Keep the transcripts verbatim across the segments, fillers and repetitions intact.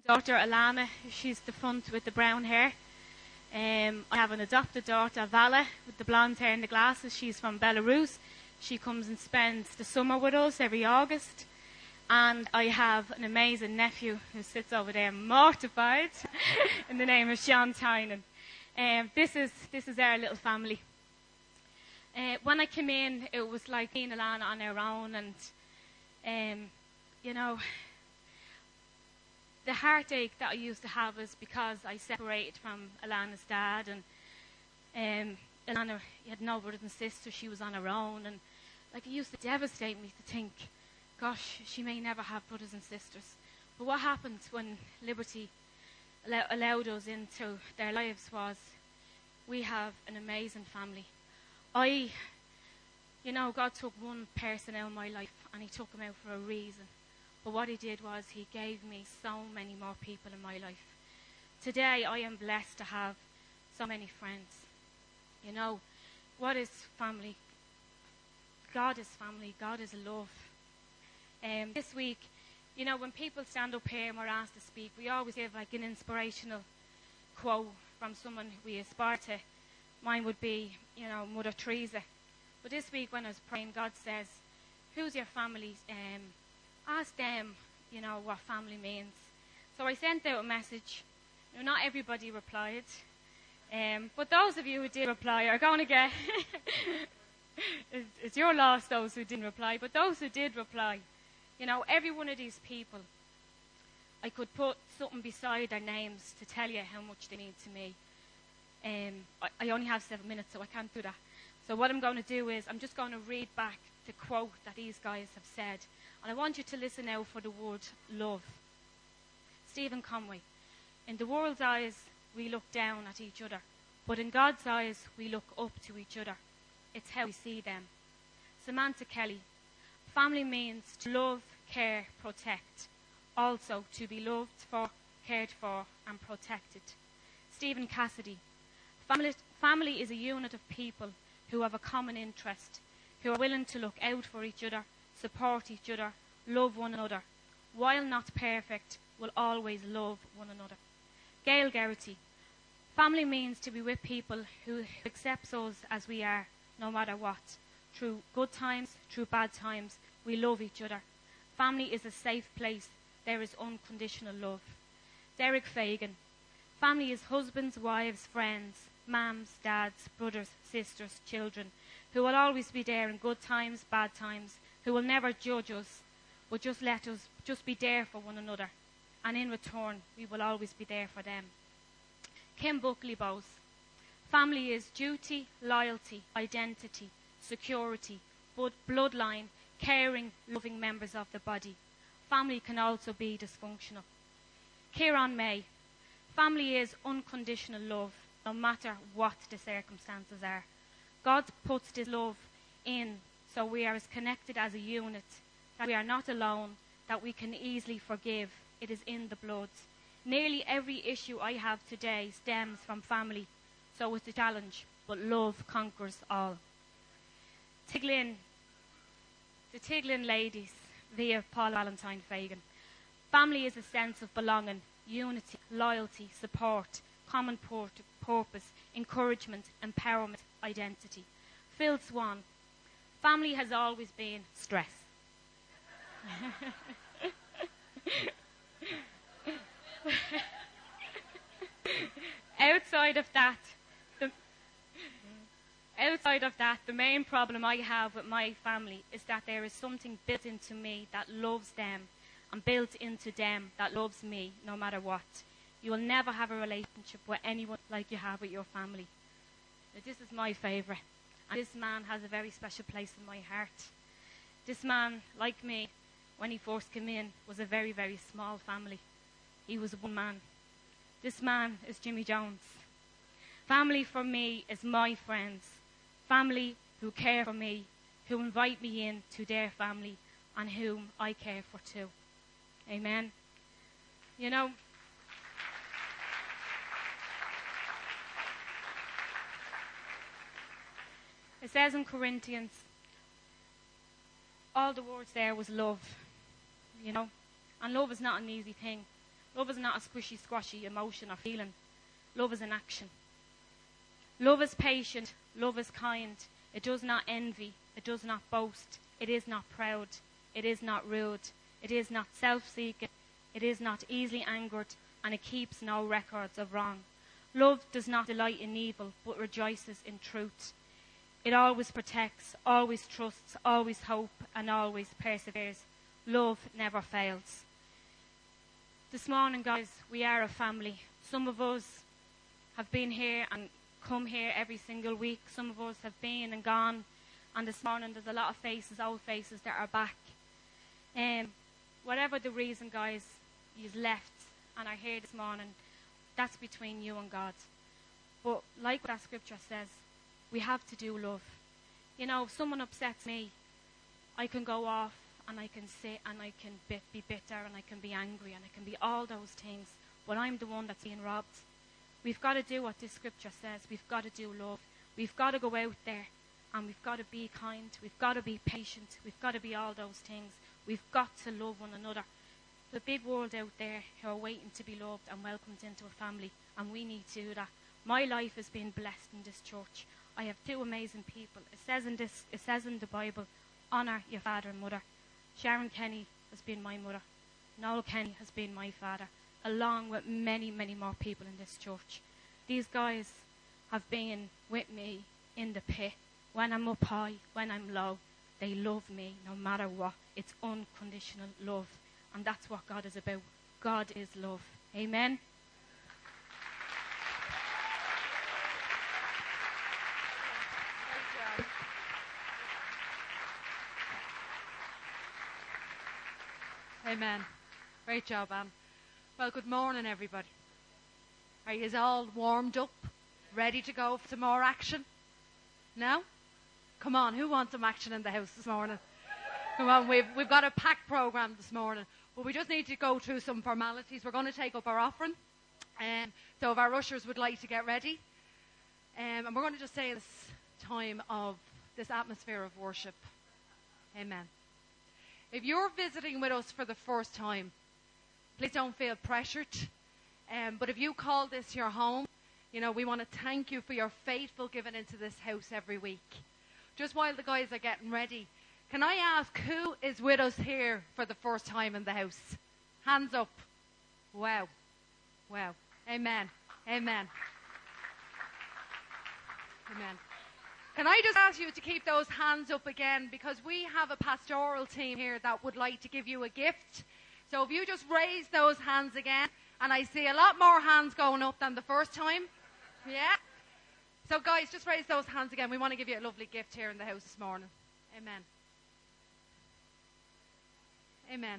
daughter Alana, she's the front with the brown hair. Um, I have an adopted daughter, Vala, with the blonde hair and the glasses. She's from Belarus. She comes and spends the summer with us every August. And I have an amazing nephew who sits over there mortified in the name of Sean Tynan. Um, this is this is our little family. Uh, when I came in, it was like me and Alana on our own, and um, you know, the heartache that I used to have is because I separated from Alana's dad, and um, Alana had no brothers and sisters. She was on her own, and like it used to devastate me to think, gosh, she may never have brothers and sisters. But what happened when Liberty allow- allowed us into their lives was we have an amazing family. I, you know, God took one person out of my life and he took him out for a reason. But what he did was he gave me so many more people in my life. Today I am blessed to have so many friends. You know, what is family? God is family. God is love. Um, this week, you know, when people stand up here and we're asked to speak, we always give like an inspirational quote from someone we aspire to. Mine would be, you know, Mother Teresa. But this week when I was praying, God says, who's your family? Um, ask them, you know, what family means. So I sent out a message. You know, not everybody replied. Um, but those of you who did reply are going to get... it's, it's your loss, those who didn't reply. But those who did reply, you know, every one of these people, I could put something beside their names to tell you how much they mean to me. Um, I, I only have seven minutes, so I can't do that. So what I'm going to do is I'm just going to read back the quote that these guys have said. And I want you to listen now for the word love. Stephen Conway. In the world's eyes, we look down at each other. But in God's eyes, we look up to each other. It's how we see them. Samantha Kelly. Family means to love, care, protect. Also to be loved for, cared for, and protected. Stephen Cassidy. Family, family is a unit of people who have a common interest, who are willing to look out for each other, support each other, love one another. While not perfect, will always love one another. Gail Geraghty. Family means to be with people who accept us as we are, no matter what. Through good times, through bad times, we love each other. Family is a safe place. There is unconditional love. Derek Fagan. Family is husbands, wives, friends, mums, dads, brothers, sisters, children, who will always be there in good times, bad times, who will never judge us, but just let us just be there for one another. And in return, we will always be there for them. Kim Buckley Bowes. Family is duty, loyalty, identity, security, bloodline, caring, loving members of the body. Family can also be dysfunctional. Kieran May. Family is unconditional love, no matter what the circumstances are. God puts this love in so we are as connected as a unit, that we are not alone, that we can easily forgive. It is in the blood. Nearly every issue I have today stems from family, so it's a challenge, but love conquers all. Tiglin, the Tiglin ladies, via Paul Valentine Fagan. Family is a sense of belonging, unity, loyalty, support, common pur- purpose, encouragement, empowerment, identity. Phil Swan. Family has always been stress. Outside of that, the, outside of that, the main problem I have with my family is that there is something built into me that loves them, and built into them that loves me, no matter what. You will never have a relationship with anyone like you have with your family. Now, this is my favourite, and this man has a very special place in my heart. This man, like me, when he first came in, was a very, very small family. He was one man. This man is Jimmy Jones. Family for me is my friends. Family who care for me, who invite me in to their family, and whom I care for too. Amen. You know, it says in Corinthians, all the words there was love, you know. And love is not an easy thing. Love is not a squishy, squashy emotion or feeling. Love is an action. Love is patient. Love is kind. It does not envy. It does not boast. It is not proud. It is not rude. It is not self-seeking. It is not easily angered. And it keeps no records of wrong. Love does not delight in evil, but rejoices in truth. It always protects, always trusts, always hopes, and always perseveres. Love never fails. This morning, guys, we are a family. Some of us have been here and come here every single week. Some of us have been and gone. And this morning, there's a lot of faces, old faces, that are back. Um, whatever the reason, guys, you've left and are here this morning, that's between you and God. But like what that scripture says, we have to do love. You know, if someone upsets me, I can go off and I can sit and I can be, be bitter and I can be angry and I can be all those things. But I'm the one that's being robbed. We've got to do what this scripture says. We've got to do love. We've got to go out there and we've got to be kind. We've got to be patient. We've got to be all those things. We've got to love one another. The big world out there who are waiting to be loved and welcomed into a family, and we need to do that. My life has been blessed in this church. I have two amazing people. It says in this, it says in the Bible, honour your father and mother. Sharon Kenny has been my mother. Noel Kenny has been my father, along with many, many more people in this church. These guys have been with me in the pit. When I'm up high, when I'm low, they love me no matter what. It's unconditional love. And that's what God is about. God is love. Amen. Amen. Great job, Anne. Well, good morning, everybody. Are you all warmed up, ready to go for some more action? No? Come on, who wants some action in the house this morning? Come on, we've, we've got a packed program this morning. But we just need to go through some formalities. We're going to take up our offering. Um, so if our ushers would like to get ready. Um, and we're going to just say this time of this atmosphere of worship. Amen. If you're visiting with us for the first time, please don't feel pressured. Um, but if you call this your home, you know, we want to thank you for your faithful giving into this house every week. Just while the guys are getting ready, can I ask who is with us here for the first time in the house? Hands up. Wow. Wow. Amen. Amen. Amen. Can I just ask you to keep those hands up again, because we have a pastoral team here that would like to give you a gift. So if you just raise those hands again, and I see a lot more hands going up than the first time. Yeah? So guys, just raise those hands again. We want to give you a lovely gift here in the house this morning. Amen. Amen.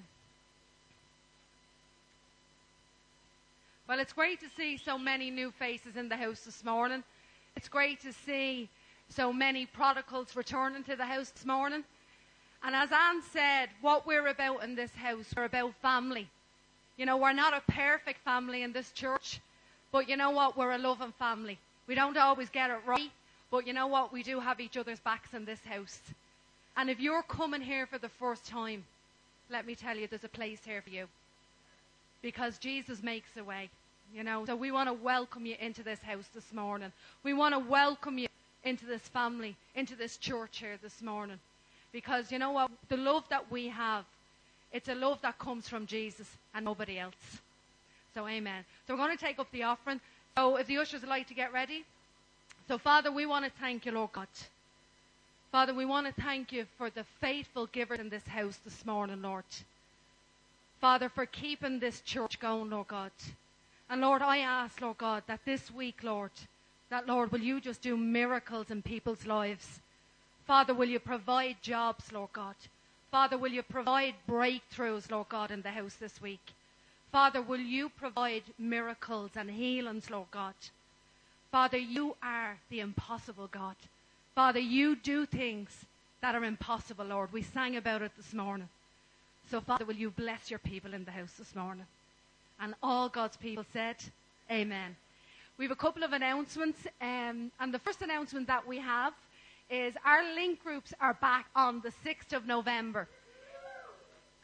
Well, it's great to see so many new faces in the house this morning. It's great to see so many prodigals returning to the house this morning. And as Anne said, what we're about in this house, we're about family. You know, we're not a perfect family in this church, but you know what? We're a loving family. We don't always get it right, but you know what? We do have each other's backs in this house. And if you're coming here for the first time, let me tell you, there's a place here for you. Because Jesus makes a way, you know. So we want to welcome you into this house this morning. We want to welcome you into this family, into this church here this morning. Because you know what? The love that we have, it's a love that comes from Jesus and nobody else. So amen. So we're going to take up the offering. So if the ushers would like to get ready. So Father, we want to thank you, Lord God. Father, we want to thank you for the faithful givers in this house this morning, Lord. Father, for keeping this church going, Lord God. And Lord, I ask, Lord God, that this week, Lord, that, Lord, will you just do miracles in people's lives. Father, will you provide jobs, Lord God. Father, will you provide breakthroughs, Lord God, in the house this week. Father, will you provide miracles and healings, Lord God. Father, you are the impossible God. Father, you do things that are impossible, Lord. We sang about it this morning. So, Father, will you bless your people in the house this morning? And all God's people said, amen. We have a couple of announcements. Um, and the first announcement that we have is our link groups are back on the sixth of November.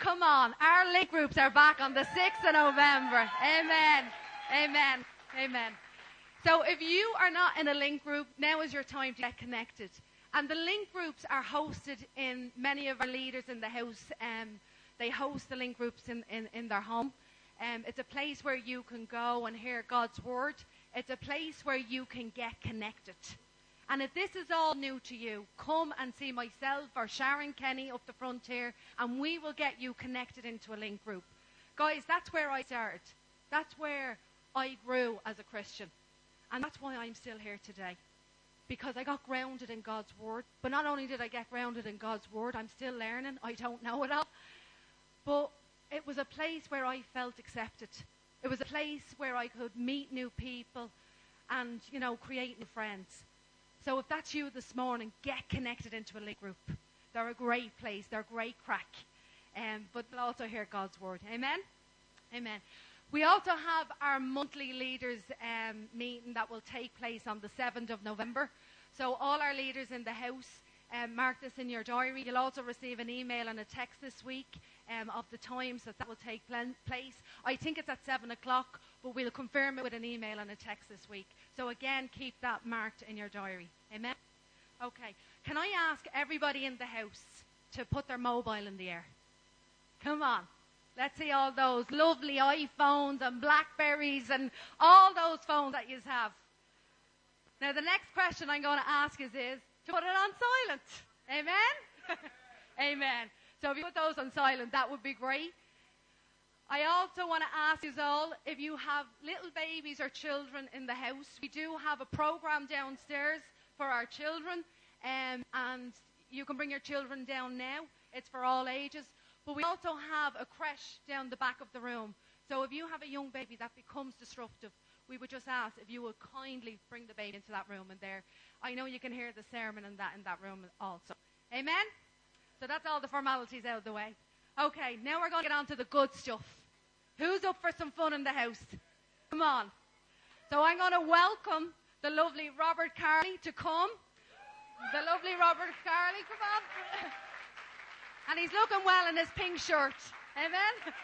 Come on. Our link groups are back on the sixth of November. Amen. Amen. Amen. So if you are not in a link group, now is your time to get connected. And the link groups are hosted in many of our leaders in the house. Um, they host the link groups in, in, in their home. Um, it's a place where you can go and hear God's word. It's a place where you can get connected. And if this is all new to you, come and see myself or Sharon Kenny up the front here, and we will get you connected into a link group. Guys, that's where I started. That's where I grew as a Christian. And that's why I'm still here today. Because I got grounded in God's word. But not only did I get grounded in God's word, I'm still learning. I don't know it all. But it was a place where I felt accepted. It was a place where I could meet new people and, you know, create new friends. So if that's you this morning, get connected into a link group. They're a great place. They're great crack. Um, but they'll also hear God's word. Amen? Amen. We also have our monthly leaders um, meeting that will take place on the seventh of November. So all our leaders in the house, um, mark this in your diary. You'll also receive an email and a text this week um, of the times that that will take pl- place. I think it's at seven o'clock, but we'll confirm it with an email and a text this week. So again, keep that marked in your diary. Amen? Okay. Can I ask everybody in the house to put their mobile in the air? Come on. Let's see all those lovely iPhones and Blackberries and all those phones that you have. Now, the next question I'm going to ask is, is to put it on silent. Amen? Amen. So if you put those on silent, that would be great. I also want to ask you all, if you have little babies or children in the house, we do have a program downstairs for our children, um, and you can bring your children down now. It's for all ages. But we also have a creche down the back of the room. So if you have a young baby that becomes disruptive, we would just ask if you would kindly bring the baby into that room in there. I know you can hear the sermon in that in that room also. Amen? So that's all the formalities out of the way. Okay, now we're going to get on to the good stuff. Who's up for some fun in the house? Come on. So I'm going to welcome the lovely Robert Carley to come. The lovely Robert Carley, come on. And he's looking well in his pink shirt. Amen?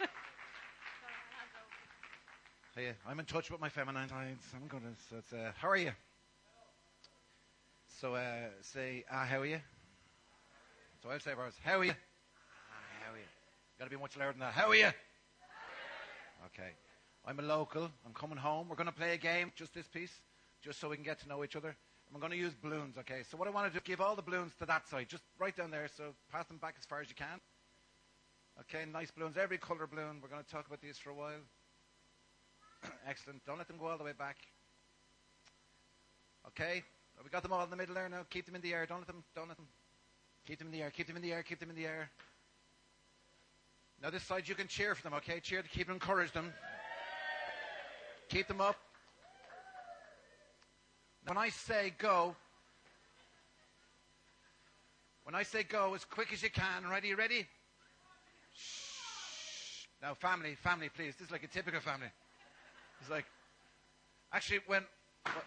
Hey, I'm in touch with my feminine sides. I'm going to, so it's, uh, how are you? So, uh, say, ah, how are you? So I'll say for us, how are you? Ah, how are you? Got to be much louder than that. How are you? Okay. I'm a local. I'm coming home. We're going to play a game, just this piece, just so we can get to know each other. And we're going to use balloons, okay? So what I want to do is give all the balloons to that side, just right down there, so pass them back as far as you can. Okay, nice balloons, every colour balloon. We're going to talk about these for a while. Excellent. Don't let them go all the way back. Okay, we got them all in the middle there now. Keep them in the air. Don't let them, don't let them. Keep them in the air, keep them in the air, keep them in the air. Now this side you can cheer for them, okay? Cheer to keep them, encourage them. Keep them up. When I say go, when I say go, as quick as you can. Ready, ready? Shh. Now, family, family, please. This is like a typical family. It's like, actually, when... What?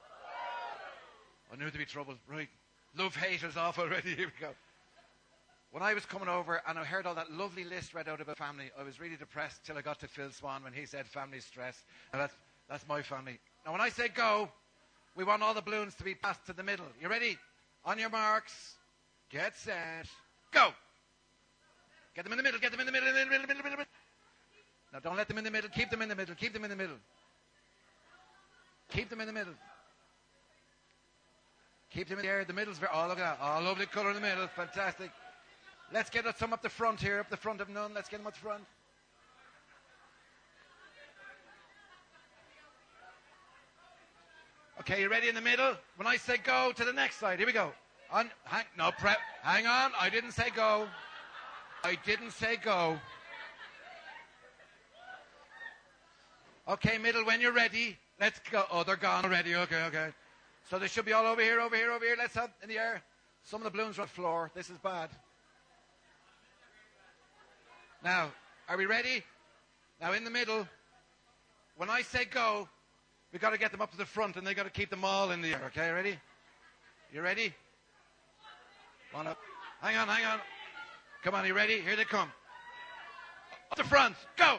I knew there'd be trouble. Right. Love haters off already. Here we go. When I was coming over and I heard all that lovely list read out about family, I was really depressed till I got to Phil Swan when he said family stress. And that's, that's my family. Now, when I say go... We want all the balloons to be passed to the middle. You ready? On your marks. Get set. Go. Get them in the middle. Get them in the middle. In the middle, middle, middle, middle. Now, don't let them in the middle. Keep them in the middle. Keep them in the middle. Keep them in the middle. Keep them in the air. The middle's very... Oh, look at that. Oh, lovely colour in the middle. Fantastic. Let's get some up the front here. Up the front of none. Let's get them up the front. Okay, you ready in the middle? When I say go, to the next side. Here we go. On, hang, no, prep. Hang on. I didn't say go. I didn't say go. Okay, middle, when you're ready, let's go. Oh, they're gone already. Okay, okay. So they should be all over here, over here, over here. Let's have in the air. Some of the balloons are on the floor. This is bad. Now, are we ready? Now, in the middle, when I say go, we've got to get them up to the front, and they've got to keep them all in the air. Okay, ready? You ready? One up. Hang on, hang on. Come on, you ready? Here they come. Up the front. Go.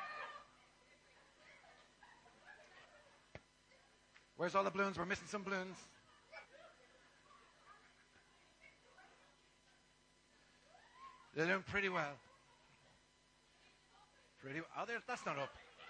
Where's all the balloons? We're missing some balloons. They're doing pretty well. Pretty well. Oh, that's not up.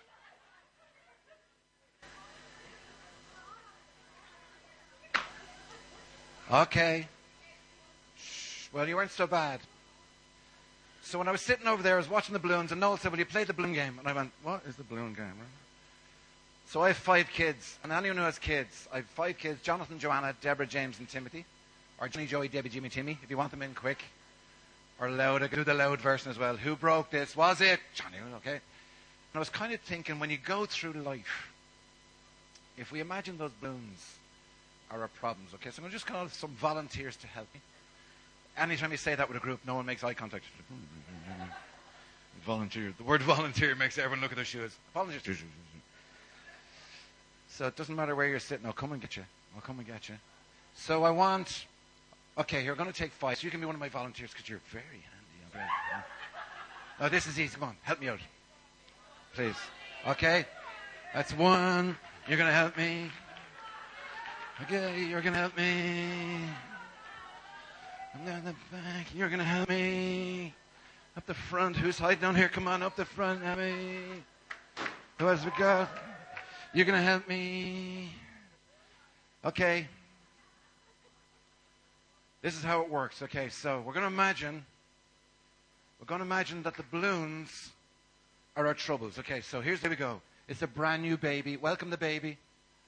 Okay. Shh. Well, you weren't so bad. So when I was sitting over there, I was watching the balloons, and Noel said, will you play the balloon game? And I went, what is the balloon game? So I have five kids, and anyone who has kids, I have five kids, Jonathan, Joanna, Deborah, James, and Timothy. Or Johnny, Joey, Debbie, Jimmy, Timmy, if you want them in quick. Or loud, I could do the loud version as well. Who broke this? Was it? Johnny, okay. And I was kind of thinking, when you go through life, if we imagine those balloons are our problems, okay, so I'm going to just call some volunteers to help me. Anytime you say that with a group, no one makes eye contact. Volunteer. The word volunteer makes everyone look at their shoes. Volunteers. So it doesn't matter where you're sitting. I'll come and get you. I'll come and get you. So I want... Okay, you're going to take five. So you can be one of my volunteers because you're very handy. Okay? No, this is easy. Come on. Help me out. Please. Okay? That's one. You're going to help me. Okay, you're going to help me. I'm down the back. You're going to help me. Up the front. Who's hiding down here? Come on, up the front. Help me. Who else we got? You're going to help me. Okay. This is how it works. Okay, so we're going to imagine, we're going to imagine that the balloons are our troubles. Okay, so here's, here we go. It's a brand new baby. Welcome the baby.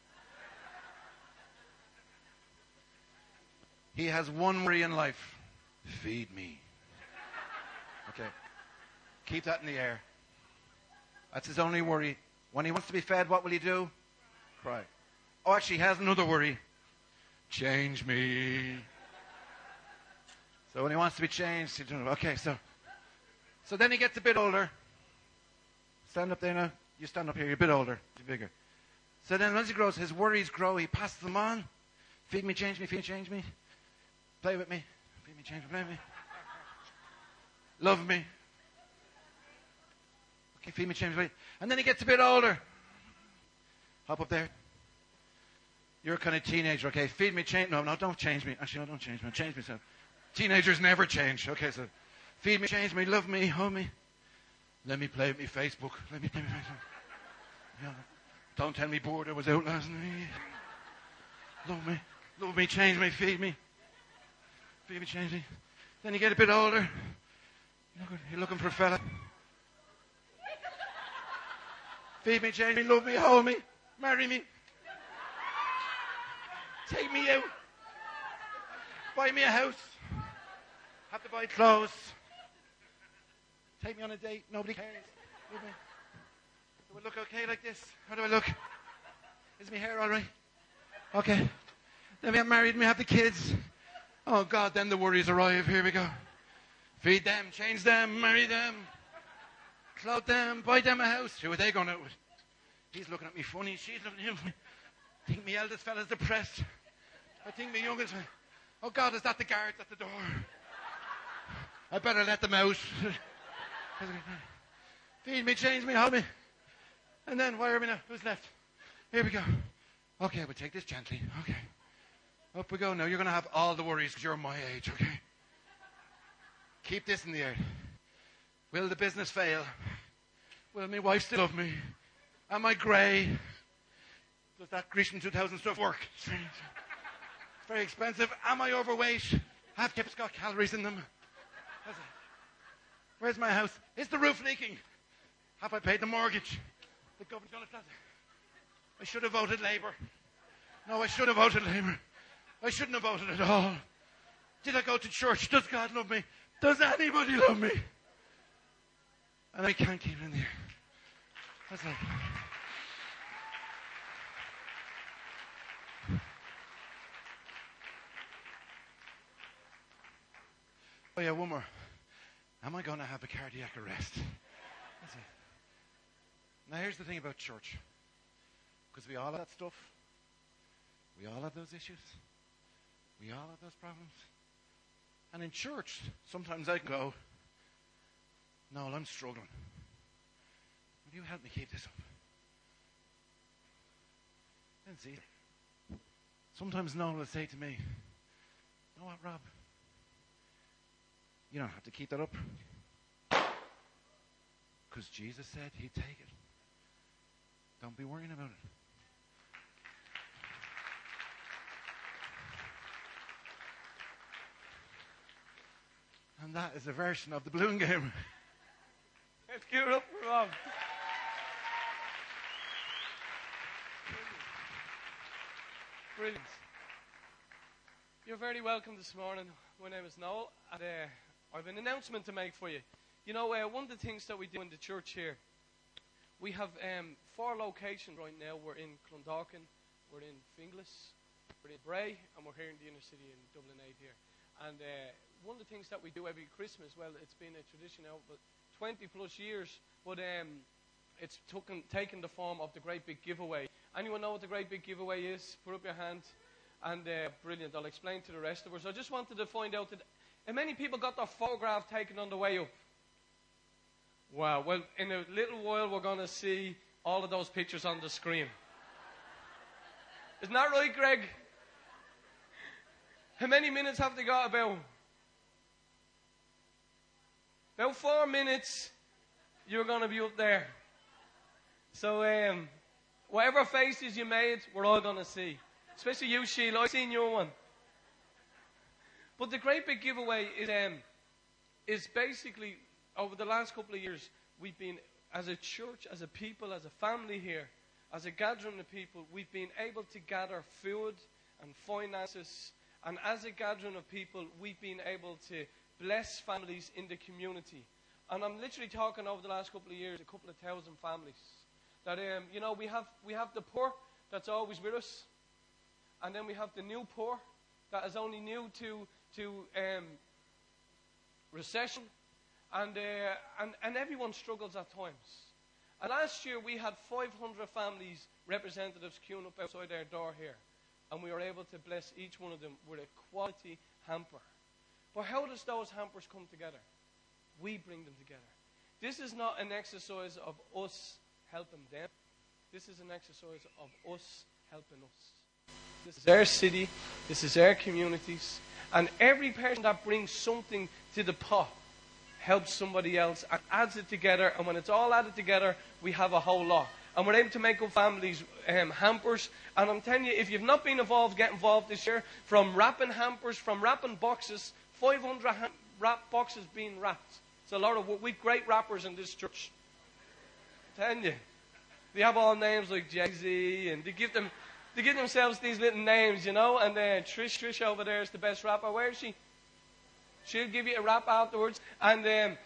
He has one worry in life. Feed me. Okay. Keep that in the air. That's his only worry. When he wants to be fed, what will he do? Cry. Oh, actually, he has another worry. Change me. So when he wants to be changed, he's doing, okay, so so then he gets a bit older. Stand up there now. You stand up here. You're a bit older. You're bigger. So then as he grows, his worries grow. He passes them on. Feed me, change me, feed me, change me. Play with me. Feed me, change me, play with me. Love me. Okay, feed me, change me. And then he gets a bit older. Hop up there. You're a kind of teenager, okay? Feed me, change. No, no, don't change me. Actually, no, don't change me. Change myself. Teenagers never change. Okay, so feed me, change me, love me, hold me. Let me play with me Facebook. Let me play with Facebook. Yeah. Don't tell me Border was out last night. Love me, love me, change me, feed me. Feed me, change me. Then you get a bit older. You're looking for a fella. Feed me, change me, love me, hold me, marry me. Take me out. Buy me a house. Have to buy clothes. Take me on a date. Nobody cares. Do I look okay like this? How do I look? Is my hair all right? Okay. Then we get married and we have the kids. Oh, God, then the worries arrive. Here we go. Feed them, change them, marry them, clothe them, buy them a house. Who are they going out with? He's looking at me funny. She's looking at him funny. I think my eldest fella's depressed. I think my youngest... Oh, God, is that the guards at the door? I better let them out. Feed me, change me, hold me. And then, where are we now? Who's left? Here we go. Okay, we'll take this gently. Okay. Up we go now. You're going to have all the worries because you're my age, okay? Keep this in the air. Will the business fail? Will my wife still love me? Am I grey? Does that Grecian two thousand stuff work? It's very expensive. Am I overweight? Have chips got calories in them? Where's my house? Is the roof leaking? Have I paid the mortgage? The government's going to flat it. I should have voted Labour. No, I should have voted Labour. I shouldn't have voted at all. Did I go to church? Does God love me? Does anybody love me? And I can't keep it in there. That's like... Oh yeah, one more. Am I going to have a cardiac arrest? That's it. Now here's the thing about church. Because we all have that stuff. We all have those issues. We all have those problems. And in church, sometimes I can go, no, I'm struggling. Will you help me keep this up? Then see. Sometimes Noel will say to me, you know what, Rob? You don't have to keep that up. Because Jesus said he'd take it. Don't be worrying about it. And that is a version of the balloon game. Let's give it up for Rob. Brilliant. You're very welcome this morning. My name is Noel, and uh, I have an announcement to make for you. You know, uh, one of the things that we do in the church here, we have um, four locations right now. We're in Clondalkin, we're in Finglas, we're in Bray, and we're here in the inner city in Dublin eight here. And uh, one of the things that we do every Christmas, well, it's been a tradition now for twenty plus years, but um, it's taken, taken the form of the Great Big Giveaway. Anyone know what the Great Big Giveaway is? Put up your hand. And uh, brilliant, I'll explain to the rest of us. I just wanted to find out that how many people got their photograph taken on the way up? Wow, well, in a little while we're going to see all of those pictures on the screen. Isn't that right, Greg? How many minutes have they got about? About four minutes, you're going to be up there. So, um, whatever faces you made, we're all going to see. Especially you, Sheila. I've seen your one. But the Great Big Giveaway is, um, is basically, over the last couple of years, we've been, as a church, as a people, as a family here, as a gathering of people, we've been able to gather food and finances. And as a gathering of people, we've been able to bless families in the community. And I'm literally talking over the last couple of years, a couple of thousand families. That, um, you know, we have, we have the poor that's always with us. And then we have the new poor that is only new to, to um, recession. And, uh, and, and everyone struggles at times. And last year we had five hundred families, representatives queuing up outside our door here. And we were able to bless each one of them with a quality hamper. But how does those hampers come together? We bring them together. This is not an exercise of us helping them. This is an exercise of us helping us. This is our city. This is our communities. And every person that brings something to the pot helps somebody else and adds it together. And when it's all added together, we have a whole lot. And we're able to make up families' um, hampers. And I'm telling you, if you've not been involved, get involved this year. From wrapping hampers, from wrapping boxes, five hundred ha- wrap boxes being wrapped. It's a lot of work. We've great rappers in this church. I'm telling you. They have all names like Jay-Z, and they give them, they give themselves these little names, you know. And then Trish, Trish over there is the best rapper. Where is she? She'll give you a rap afterwards. And um,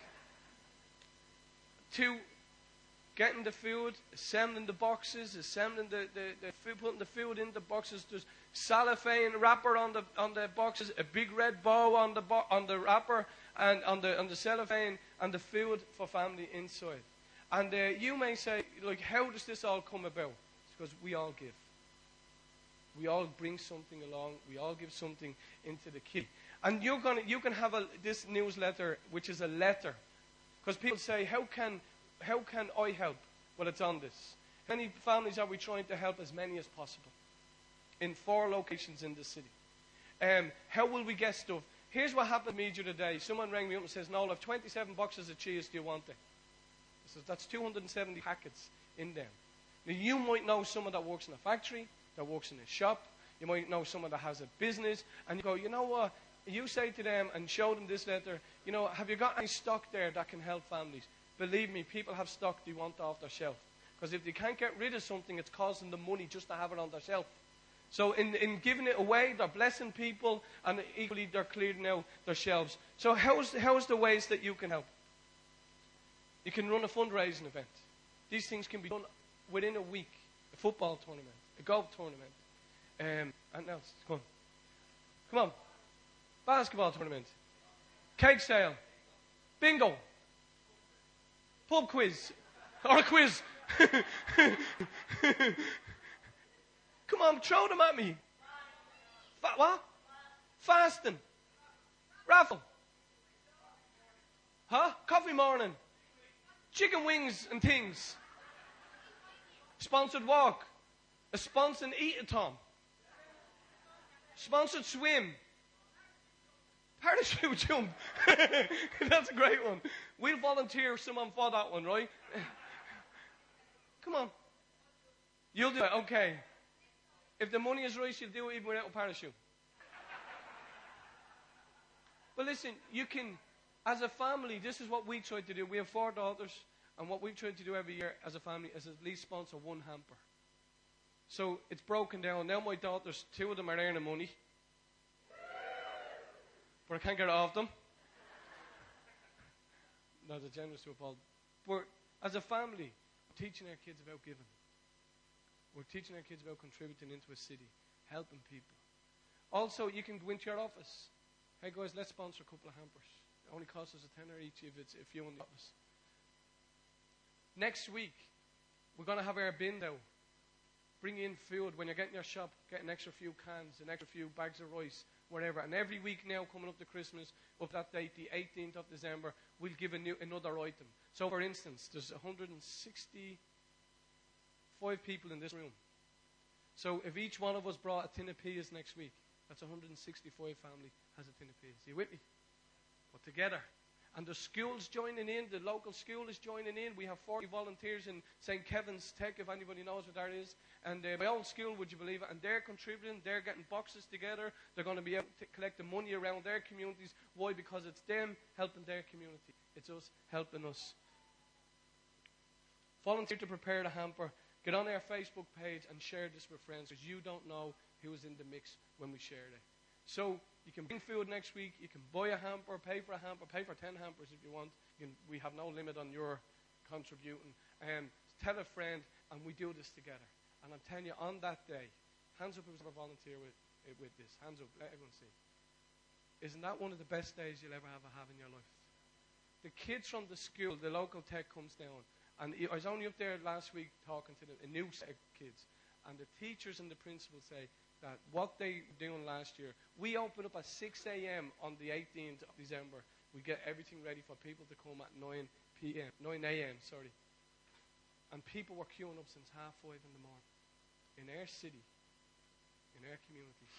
to getting the food, assembling the boxes, assembling the, the, the food, putting the food in the boxes. There's cellophane wrapper on the on the boxes, a big red bow on the bo- on the wrapper, and on the on the cellophane, and the food for family inside. And uh, you may say, like, how does this all come about? It's because we all give. We all bring something along. We all give something into the kitty. And you're gonna, you can have a, this newsletter, which is a letter. Because people say, how can, how can I help? Well, it's on this. How many families are we trying to help? As many as possible. In four locations in the city. Um, how will we get stuff? Here's what happened to me today. Someone rang me up and says, no, I have twenty-seven boxes of cheese. Do you want them? I said, that's two hundred seventy packets in them. Now, you might know someone that works in a factory, that works in a shop. You might know someone that has a business. And you go, you know what? You say to them and show them this letter, you know, have you got any stock there that can help families? Believe me, people have stock they want off their shelf. Because if they can't get rid of something, it's costing them money just to have it on their shelf. So in, in giving it away, they're blessing people, and equally they're clearing out their shelves. So how's, how's the ways that you can help? You can run a fundraising event. These things can be done within a week. A football tournament, a golf tournament, um, and else. Come on. Come on. Basketball tournament, cake sale, bingo, pub quiz, or a quiz. Come on, throw them at me. Fa- what? Fasting. Raffle. Huh? Coffee morning. Chicken wings and things. Sponsored walk. A sponsored eat-a-thon. Sponsored swim. Parachute jump. That's a great one. We'll volunteer someone for that one, right? Come on. You'll do it. Okay. If the money is right, you'll do it even without a parachute. But listen, you can, as a family, this is what we try to do. We have four daughters, and what we try to do every year as a family is at least sponsor one hamper. So it's broken down. Now my daughters, two of them are earning money. But I can't get it off them. No, they're generous to a fault. But as a family, we're teaching our kids about giving. We're teaching our kids about contributing into a city, helping people. Also, you can go into your office. Hey guys, let's sponsor a couple of hampers. It only costs us a tenner each if it's if you're in the office. Next week, we're going to have our bin out. Bring in food. When you're getting your shop, get an extra few cans, an extra few bags of rice, whatever. And every week now, coming up to Christmas, up that date, the eighteenth of December, we'll give a new, another item. So, for instance, there's one hundred sixty-five people in this room. So, if each one of us brought a tin of peas next week, that's one hundred sixty-five family has a tin of peas. Are you with me? But together. And the school's joining in. The local school is joining in. We have forty volunteers in Saint Kevin's Tech, if anybody knows what that is. And uh, my own school, would you believe it? And they're contributing. They're getting boxes together. They're going to be able to collect the money around their communities. Why? Because it's them helping their community. It's us helping us. Volunteer to prepare the hamper. Get on our Facebook page and share this with friends, because you don't know who is in the mix when we share it. So you can bring food next week. You can buy a hamper, pay for a hamper, pay for ten hampers if you want. You can, we have no limit on your contributing. Um, tell a friend, and we do this together. And I'm telling you, on that day, hands up who's ever volunteer with, uh, with this. Hands up, let everyone see. Isn't that one of the best days you'll ever have, have in your life? The kids from the school, the local tech comes down. And I was only up there last week talking to them, a new set of kids. And the teachers and the principals say that what they were doing last year, we opened up at six a.m. on the eighteenth of December. We get everything ready for people to come at nine p.m., nine a.m., sorry. And people were queuing up since half five in the morning. In our city, in our communities,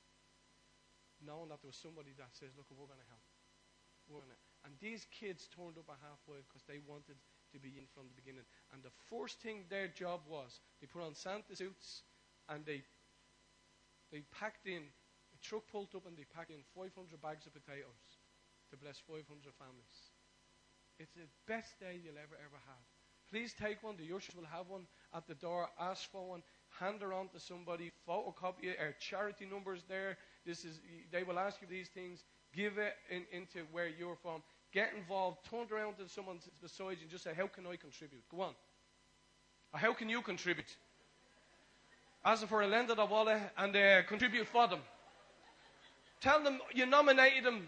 knowing that there was somebody that says, look, we're going to help. We're gonna. And these kids turned up at half five because they wanted to be in from the beginning. And the first thing their job was, they put on Santa suits and they they packed in, a truck pulled up and they packed in five hundred bags of potatoes to bless five hundred families. It's the best day you'll ever, ever have. Please take one. The ushers will have one at the door. Ask for one. Hand her on to somebody. Photocopy it. Our charity number is there. This is. They will ask you these things. Give it in, into where you're from. Get involved. Turn around to someone beside you and just say, how can I contribute? Go on. Or how can you contribute? Ask them for a lend of the wallet and uh, contribute for them. Tell them you nominated them.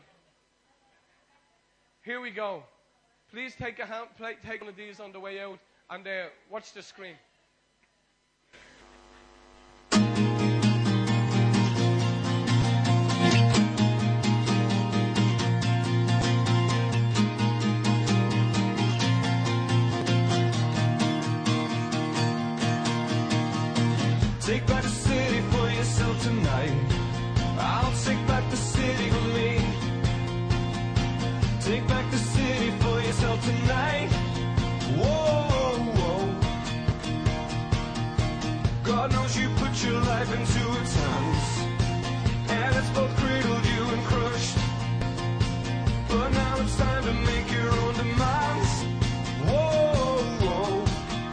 Here we go. Please take a hand, play, take one of these on the way out and uh, watch the screen. Take back the city for yourself tonight. I'll take back the city for me. Take back the city for yourself tonight. Whoa, whoa. God knows you put your life into its hands, and it's both cradled you and crushed. But now it's time to make your own demands. Whoa, whoa.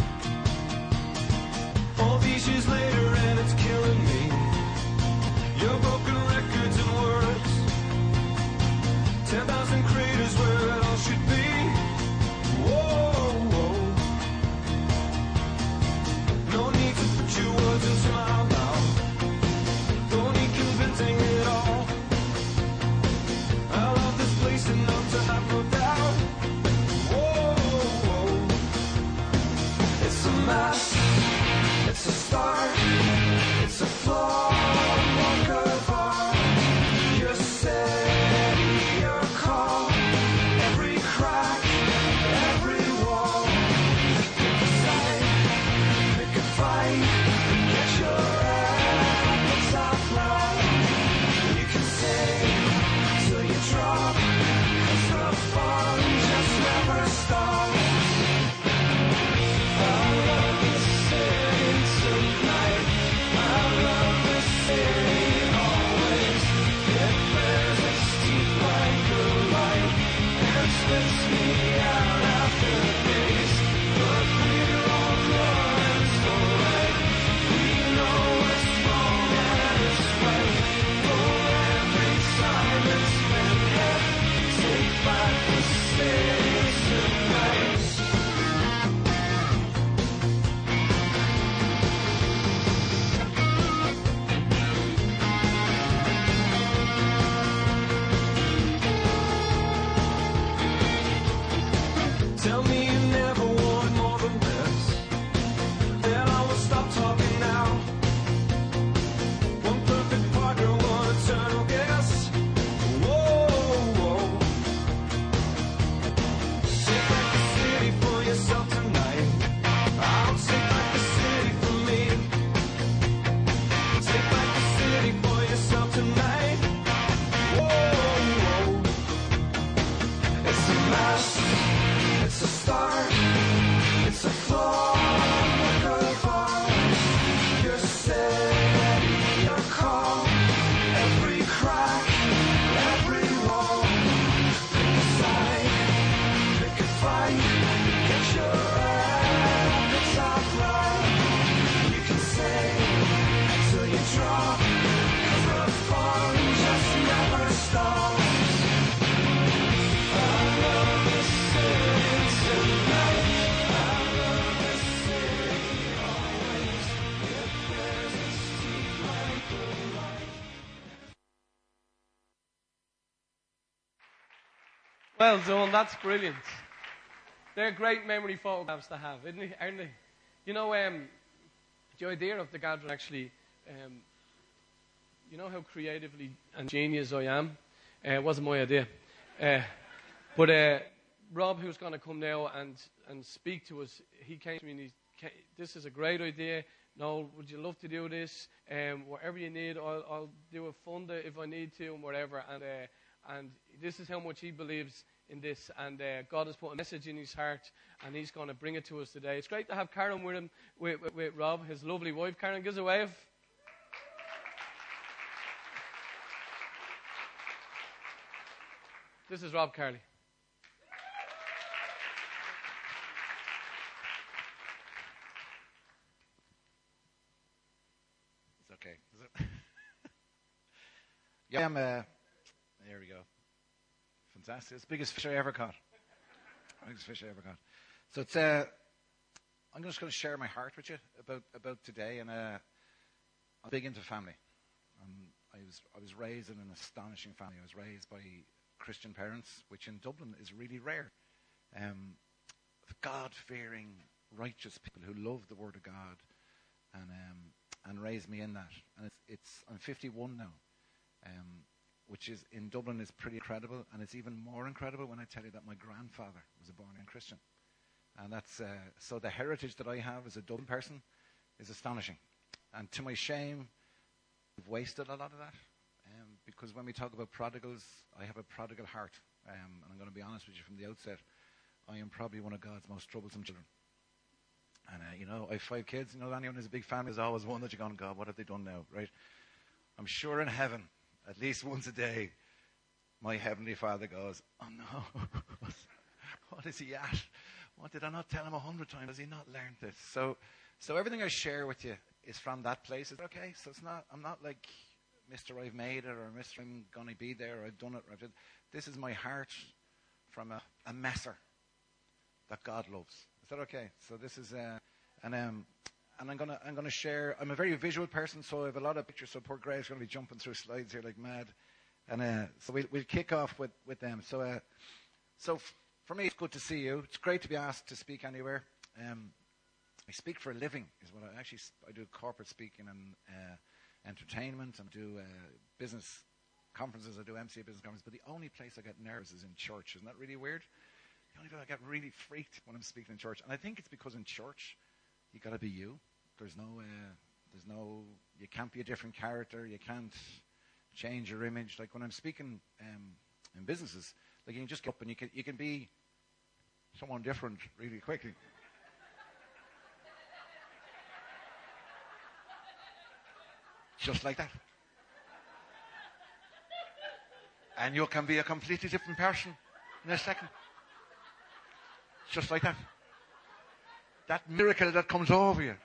All these years later and it's killing me. Your broken records and words. Ten thousand craters where it all should be. Whoa, whoa. No need to put your words into my mouth. Don't need convincing at all. Well done, that's brilliant. They're great memory photographs to have, isn't they? Aren't they? You know, um, the idea of the gathering actually, um, you know how creatively and genius I am? Uh, it wasn't my idea. Uh, but uh, Rob, who's going to come now and, and speak to us, he came to me and he came, this is a great idea. Noel, would you love to do this? Um, whatever you need, I'll, I'll do a fund if I need to and whatever. And, uh, and this is how much he believes in this. And uh, God has put a message in his heart and he's going to bring it to us today. It's great to have Karen with him, with, with, with Rob, his lovely wife. Karen, give us a wave. This is Rob Carley. It's okay. Is it? Yeah, I'm, uh, there we go. Fantastic. It's the biggest fish I ever caught. Biggest fish I ever caught. So it's, uh, I'm just going to share my heart with you about, about today. And uh, I'm big into family. Um, I was I was raised in an astonishing family. I was raised by Christian parents, which in Dublin is really rare. Um, God-fearing, righteous people who love the Word of God and um, and raised me in that. And it's it's I'm fifty-one now, um, which is in Dublin is pretty incredible, and it's even more incredible when I tell you that my grandfather was a born-again Christian, and that's uh, so the heritage that I have as a Dublin person is astonishing, and to my shame, I've wasted a lot of that. Um, because when we talk about prodigals, I have a prodigal heart. Um, and I'm going to be honest with you from the outset. I am probably one of God's most troublesome children. And, uh, you know, I have five kids. You know, anyone who's a big family is always one that you're going, God, what have they done now, right? I'm sure in heaven, at least once a day, my Heavenly Father goes, oh, no. What is he at? What did I not tell him a hundred times? Has he not learned this? So, so everything I share with you is from that place. It's okay. So it's not, I'm not like Mister I've made it, or Mister I'm going to be there, or I've done it. Or I've done, this is my heart from a, a messer that God loves. Is that okay? So this is, uh, and um, and I'm gonna I'm gonna share. I'm a very visual person, so I have a lot of pictures. So poor Grace's going to be jumping through slides here like mad, and uh, so we'll we'll kick off with with them. So uh, so f- for me, it's good to see you. It's great to be asked to speak anywhere. Um, I speak for a living, is what I actually I do corporate speaking and. Uh, entertainment and do uh, business conferences. I do M C A business conferences, but the only place I get nervous is in church. Isn't that really weird? The only place I get really freaked when I'm speaking in church, and I think it's because in church you got to be you. There's no, uh, there's no, you can't be a different character. You can't change your image. Like when I'm speaking um, in businesses, like you can just get up and you can you can be someone different really quickly. Just like that. And you can be a completely different person in a second. Just like that. That miracle that comes over you.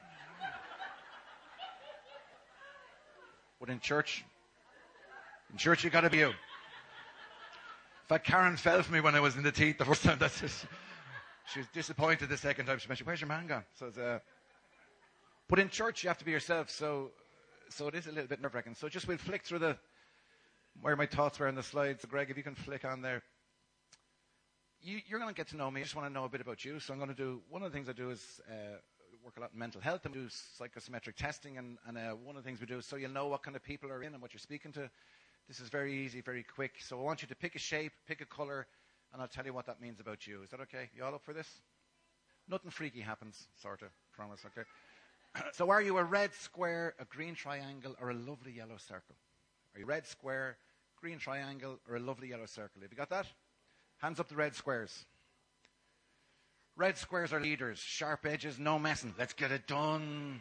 But in church, in church you got to be you. In fact, Karen fell for me when I was in the teeth the first time. That's just, she was disappointed the second time. She mentioned, where's your man gone? So it's, uh, but in church you have to be yourself. So So it is a little bit nerve-wracking. So just we'll flick through the where my thoughts were on the slides. So Greg, if you can flick on there. You, you're going to get to know me. I just want to know a bit about you. So I'm going to do, one of the things I do is uh, work a lot in mental health and do psychometric testing. And, and uh, one of the things we do is so you'll know what kind of people are in and what you're speaking to. This is very easy, very quick. So I want you to pick a shape, pick a color, and I'll tell you what that means about you. Is that okay? You all up for this? Nothing freaky happens, sort of. Promise, okay? So are you a red square, a green triangle, or a lovely yellow circle? Are you red square, green triangle, or a lovely yellow circle? Have you got that? Hands up the red squares. Red squares are leaders. Sharp edges, no messing. Let's get it done.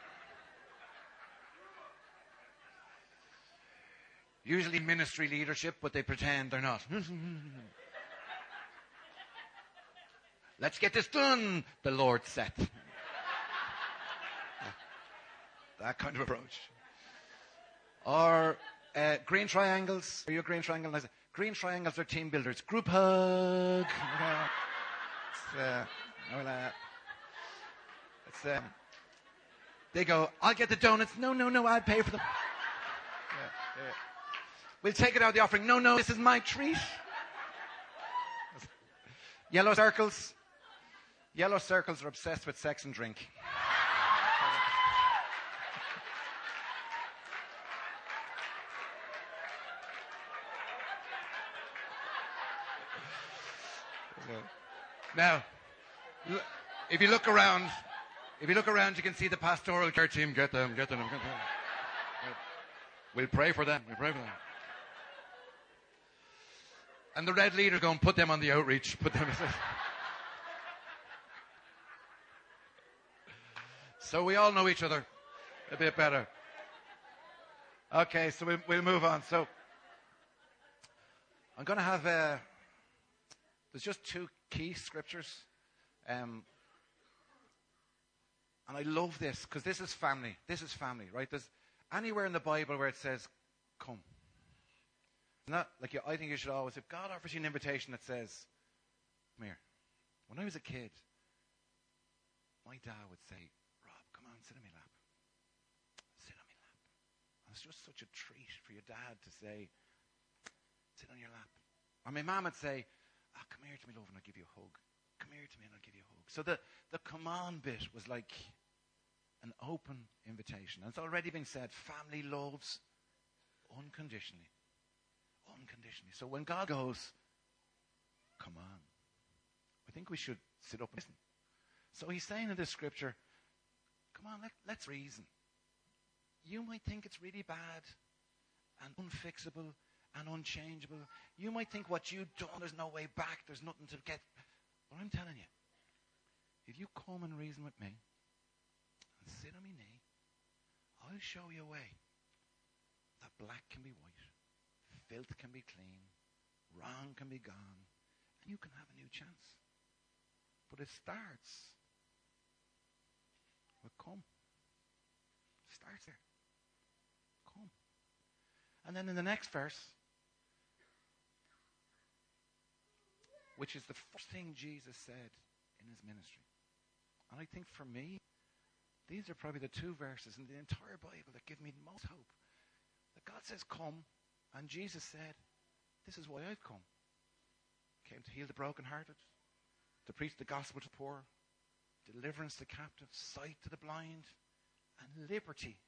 Usually ministry leadership, but they pretend they're not. Let's get this done, the Lord said. That kind of approach. Or uh, green triangles. Are you a green triangle? Green triangles are team builders. Group hug. it's, uh, well, uh, it's, um, they go, I'll get the donuts. No, no, no, I'll pay for them. Yeah, yeah. We'll take it out of the offering. No, no, this is my treat. Yellow circles. Yellow circles are obsessed with sex and drink. Now, l- if you look around, if you look around, you can see the pastoral care team. Get them, get them, get them. We'll pray for them. We'll pray for them. And the red leader going, put them on the outreach. Put them. So we all know each other a bit better. Okay, so we'll, we'll move on. So I'm going to have. Uh, there's just two key scriptures, um, and I love this because this is family. This is family, right? There's anywhere in the Bible where it says, "Come." Not like you, I think you should always. If God offers you an invitation that says, "Come here," when I was a kid, my dad would say, "Rob, come on, sit on my lap. Sit on my lap." And it's just such a treat for your dad to say, "Sit on your lap." Or my mom would say, "Ah, come here to me, love, and I'll give you a hug. Come here to me and I'll give you a hug." So the, the come on bit was like an open invitation. And it's already been said, family loves unconditionally. Unconditionally. So when God goes, come on, I think we should sit up and listen. So he's saying in this scripture, come on, let, let's reason. You might think it's really bad and unfixable and unchangeable. You might think what you've done, there's no way back, there's nothing to get. But I'm telling you, if you come and reason with me and sit on my knee, I'll show you a way that black can be white, filth can be clean, wrong can be gone, and you can have a new chance. But it starts with come. It starts there. Come. And then in the next verse, which is the first thing Jesus said in his ministry. And I think for me, these are probably the two verses in the entire Bible that give me the most hope. That God says, come, and Jesus said, this is why I've come. Came to heal the brokenhearted, to preach the gospel to the poor, deliverance to captives, sight to the blind, and liberty,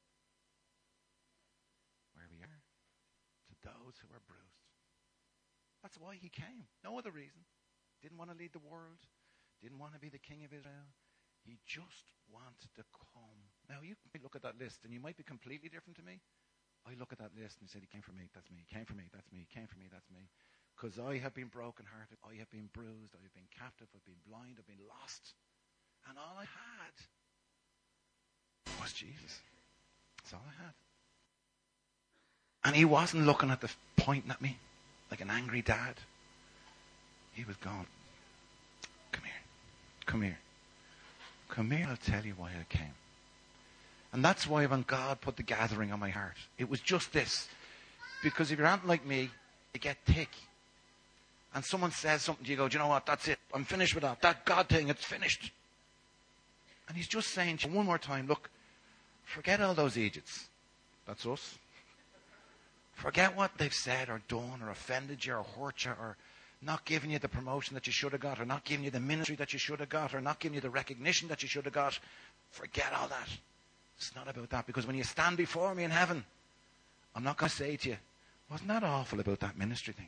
where we are, to those who are bruised. That's why he came. No other reason. Didn't want to lead the world. Didn't want to be the king of Israel. He just wanted to come. Now, you might look at that list, and you might be completely different to me. I look at that list and say, he came for me, that's me. He came for me, that's me. He came for me, that's me. Because I have been brokenhearted. I have been bruised. I have been captive. I've been blind. I've been lost. And all I had was Jesus. That's all I had. And he wasn't looking at the pointing at me like an angry dad. He was going, come here, come here, come here, I'll tell you why I came. And that's why when God put the gathering on my heart, it was just this. Because if you're anything like me, you get thick. And someone says something to you, go, do you know what, that's it, I'm finished with that. That God thing, it's finished. And he's just saying to you one more time, look, forget all those Egypts. That's us. Forget what they've said or done or offended you or hurt you or not giving you the promotion that you should have got or not giving you the ministry that you should have got or not giving you the recognition that you should have got. Forget all that. It's not about that, because when you stand before me in heaven, I'm not going to say to you, wasn't that awful about that ministry thing?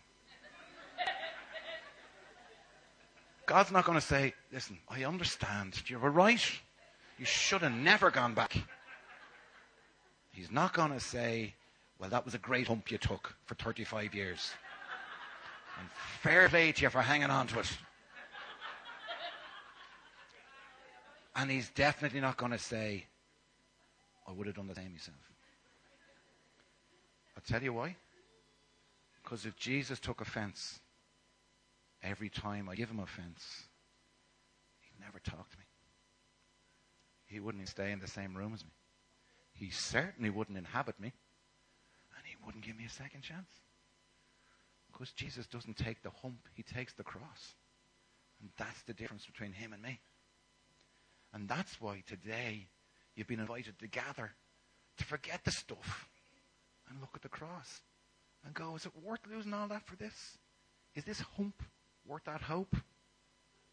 God's not going to say, listen, I understand. You were right. You should have never gone back. He's not going to say, well, that was a great hump you took for thirty-five years. And fair play to you for hanging on to it. And he's definitely not going to say, I would have done the same myself. I'll tell you why. Because if Jesus took offense every time I give him offense, he'd never talk to me. He wouldn't even stay in the same room as me. He certainly wouldn't inhabit me. And he wouldn't give me a second chance. Because Jesus doesn't take the hump, he takes the cross. And that's the difference between him and me. And that's why today you've been invited to gather, to forget the stuff and look at the cross and go, is it worth losing all that for this? Is this hump worth that hope?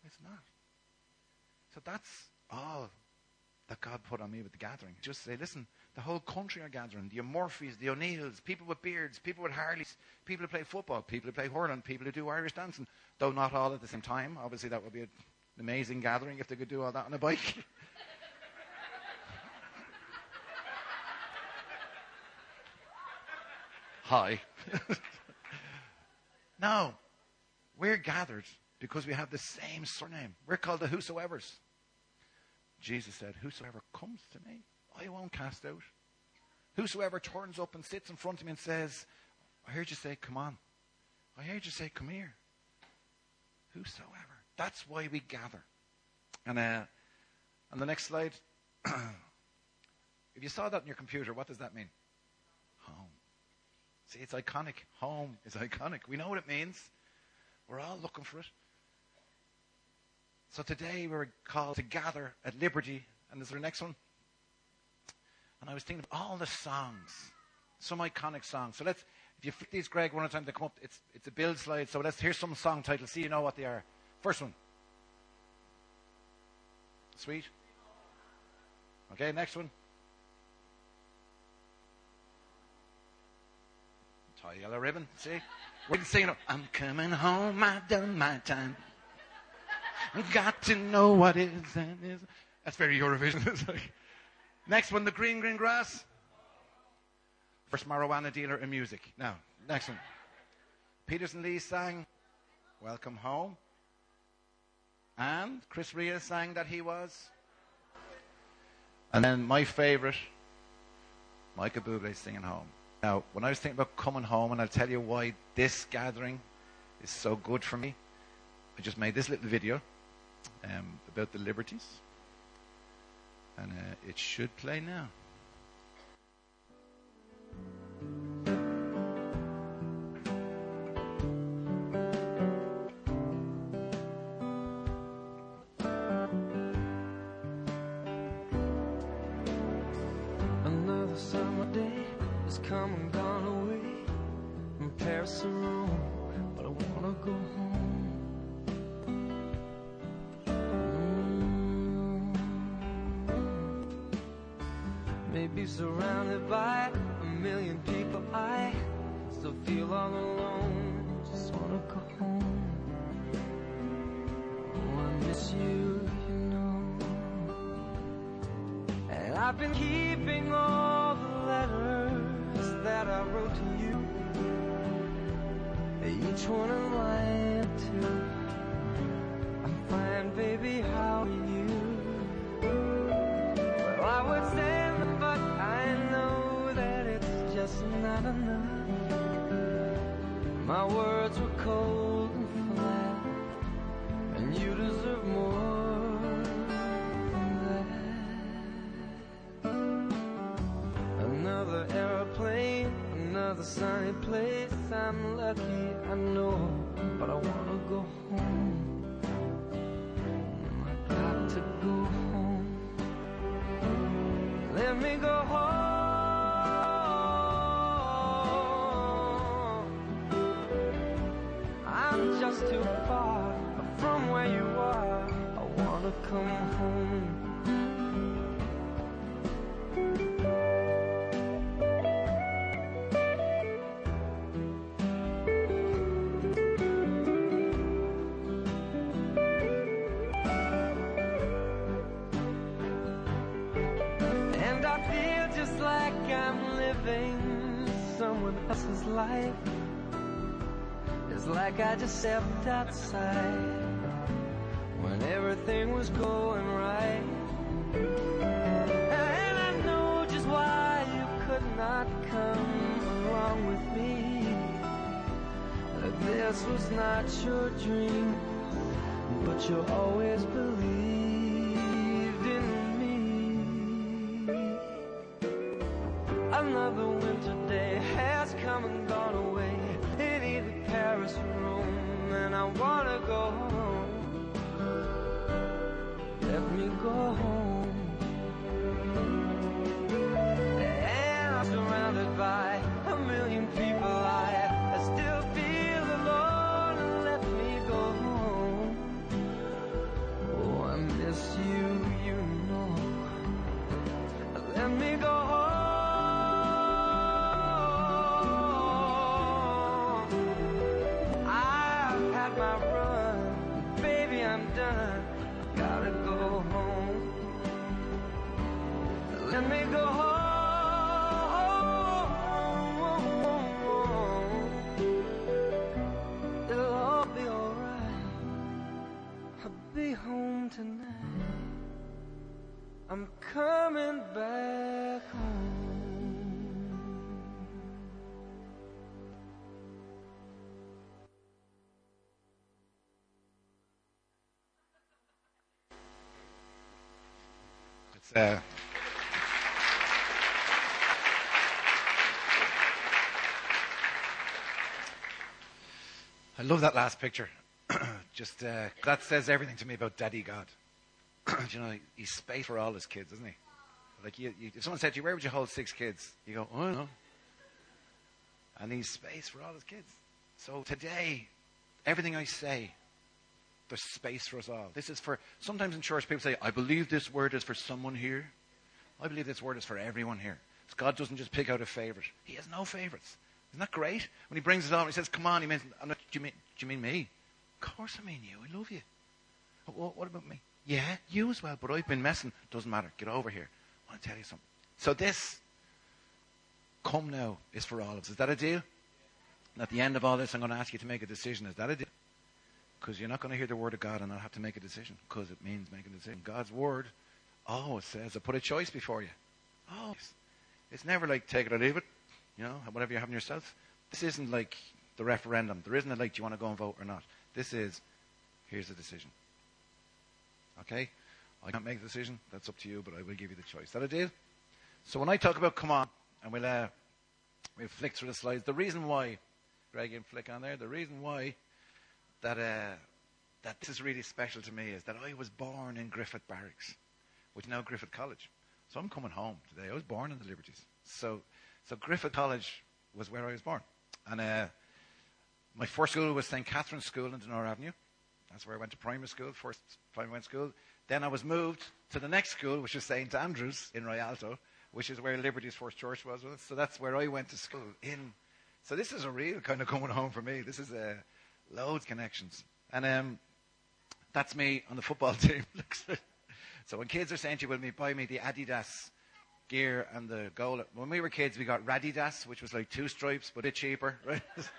It's not. So that's all that God put on me with the gathering. Just say, listen, the whole country are gathering. The Murphys, the O'Neills, people with beards, people with Harleys, people who play football, people who play hurling, people who do Irish dancing. Though not all at the same time. Obviously that would be an amazing gathering if they could do all that on a bike. Hi. No. We're gathered because we have the same surname. We're called the Whosoevers. Jesus said, whosoever comes to me, I won't cast out. Whosoever turns up and sits in front of me and says, I heard you say, come on. I heard you say, come here. Whosoever. That's why we gather. And uh, on the next slide, if you saw that on your computer, what does that mean? Home. See, it's iconic. Home is iconic. We know what it means. We're all looking for it. So today we were called to gather at Liberty. And is there a next one? And I was thinking of all the songs. Some iconic songs. So let's, if you flip these, Greg, one at a time, they come up. It's, it's a build slide. So let's hear some song titles. See, you know what they are. First one. Sweet. Okay, next one. Tie yellow ribbon. See? We're singing it. I'm coming home. I've done my time. Got to know what is and is. That's very Eurovision. It's like, next one, the green, green grass. First marijuana dealer in music. Now, next one. Peterson Lee sang Welcome Home. And Chris Rea sang that he was. And then my favourite, Michael Bublé singing Home. Now, when I was thinking about coming home, and I'll tell you why this gathering is so good for me, I just made this little video um, about the Liberties. And uh, it should play now. Another summer day has come and gone away from Paris or Rome, but I wanna go home. Maybe surrounded by a million people, I still feel all alone. Just wanna go home. Oh, I miss you, you know. And I've been keeping all the letters that I wrote to you. Each one in line two. I'm fine, baby, how are you? Well, I would say, but I know that it's just not enough. My words were cold and flat, and you deserve more than that. Another airplane, another sunny place. I'm lucky, I know, but I wanna go home. I got to go home. Let me go home. I'm just too far from where you are. I wanna come home. Someone else's life. It's like I just stepped outside when everything was going right. And I know just why you could not come along with me. That this was not your dream, but you always believed in me. Another winter day has come and gone away in either Paris or Rome, and I wanna go home. Let me go home. And I'm surrounded by a million people. I, I still feel alone, and let me go home. me go home. I've had my run, baby, I'm done. Gotta go home. Let me go home. It'll all be alright. I'll be home tonight. I'm coming back home. It's uh, I love that last picture. Just uh, that says everything to me about Daddy God. You know, he's space for all his kids, isn't he? Like, you, you, if someone said to you, "Where would you hold six kids?" You go, "Oh, I don't know." And he's space for all his kids. So today, everything I say, there's space for us all. This is for, sometimes in church people say, "I believe this word is for someone here." I believe this word is for everyone here. Because God doesn't just pick out a favorite. He has no favorites. Isn't that great? When he brings it on, he says, "Come on," he means, I'm not, do, you mean, do you mean me? Of course I mean you. I love you. What, what about me? Yeah, you as well, but I've been messing. Doesn't matter. Get over here. I want to tell you something. So this, come now, is for all of us. Is that a deal? And at the end of all this, I'm going to ask you to make a decision. Is that a deal? Because you're not going to hear the word of God and not have to make a decision. Because it means making a decision. God's word always says, I put a choice before you. Always. It's never like, take it or leave it. You know, whatever you're having yourself. This isn't like the referendum. There isn't a like, do you want to go and vote or not? This is, here's the decision. Okay? I can't make the decision. That's up to you, but I will give you the choice. Is that a deal? So when I talk about come on, and we'll, uh, we'll flick through the slides, the reason why, Greg, you can flick on there, the reason why that, uh, that this is really special to me is that I was born in Griffith Barracks, which is now Griffith College. So I'm coming home today. I was born in the Liberties. So, so Griffith College was where I was born. And uh, my first school was Saint Catherine's School in Denora Avenue. That's where I went to primary school, first primary school. Then I was moved to the next school, which is Saint Andrew's in Rialto, which is where Liberty's first church was. So that's where I went to school. In, so this is a real kind of coming home for me. This is uh, loads of connections. And um, that's me on the football team. So when kids are saying to you, will me buy me the Adidas gear and the goal. When we were kids, we got Radidas, which was like two stripes, but a bit cheaper, right?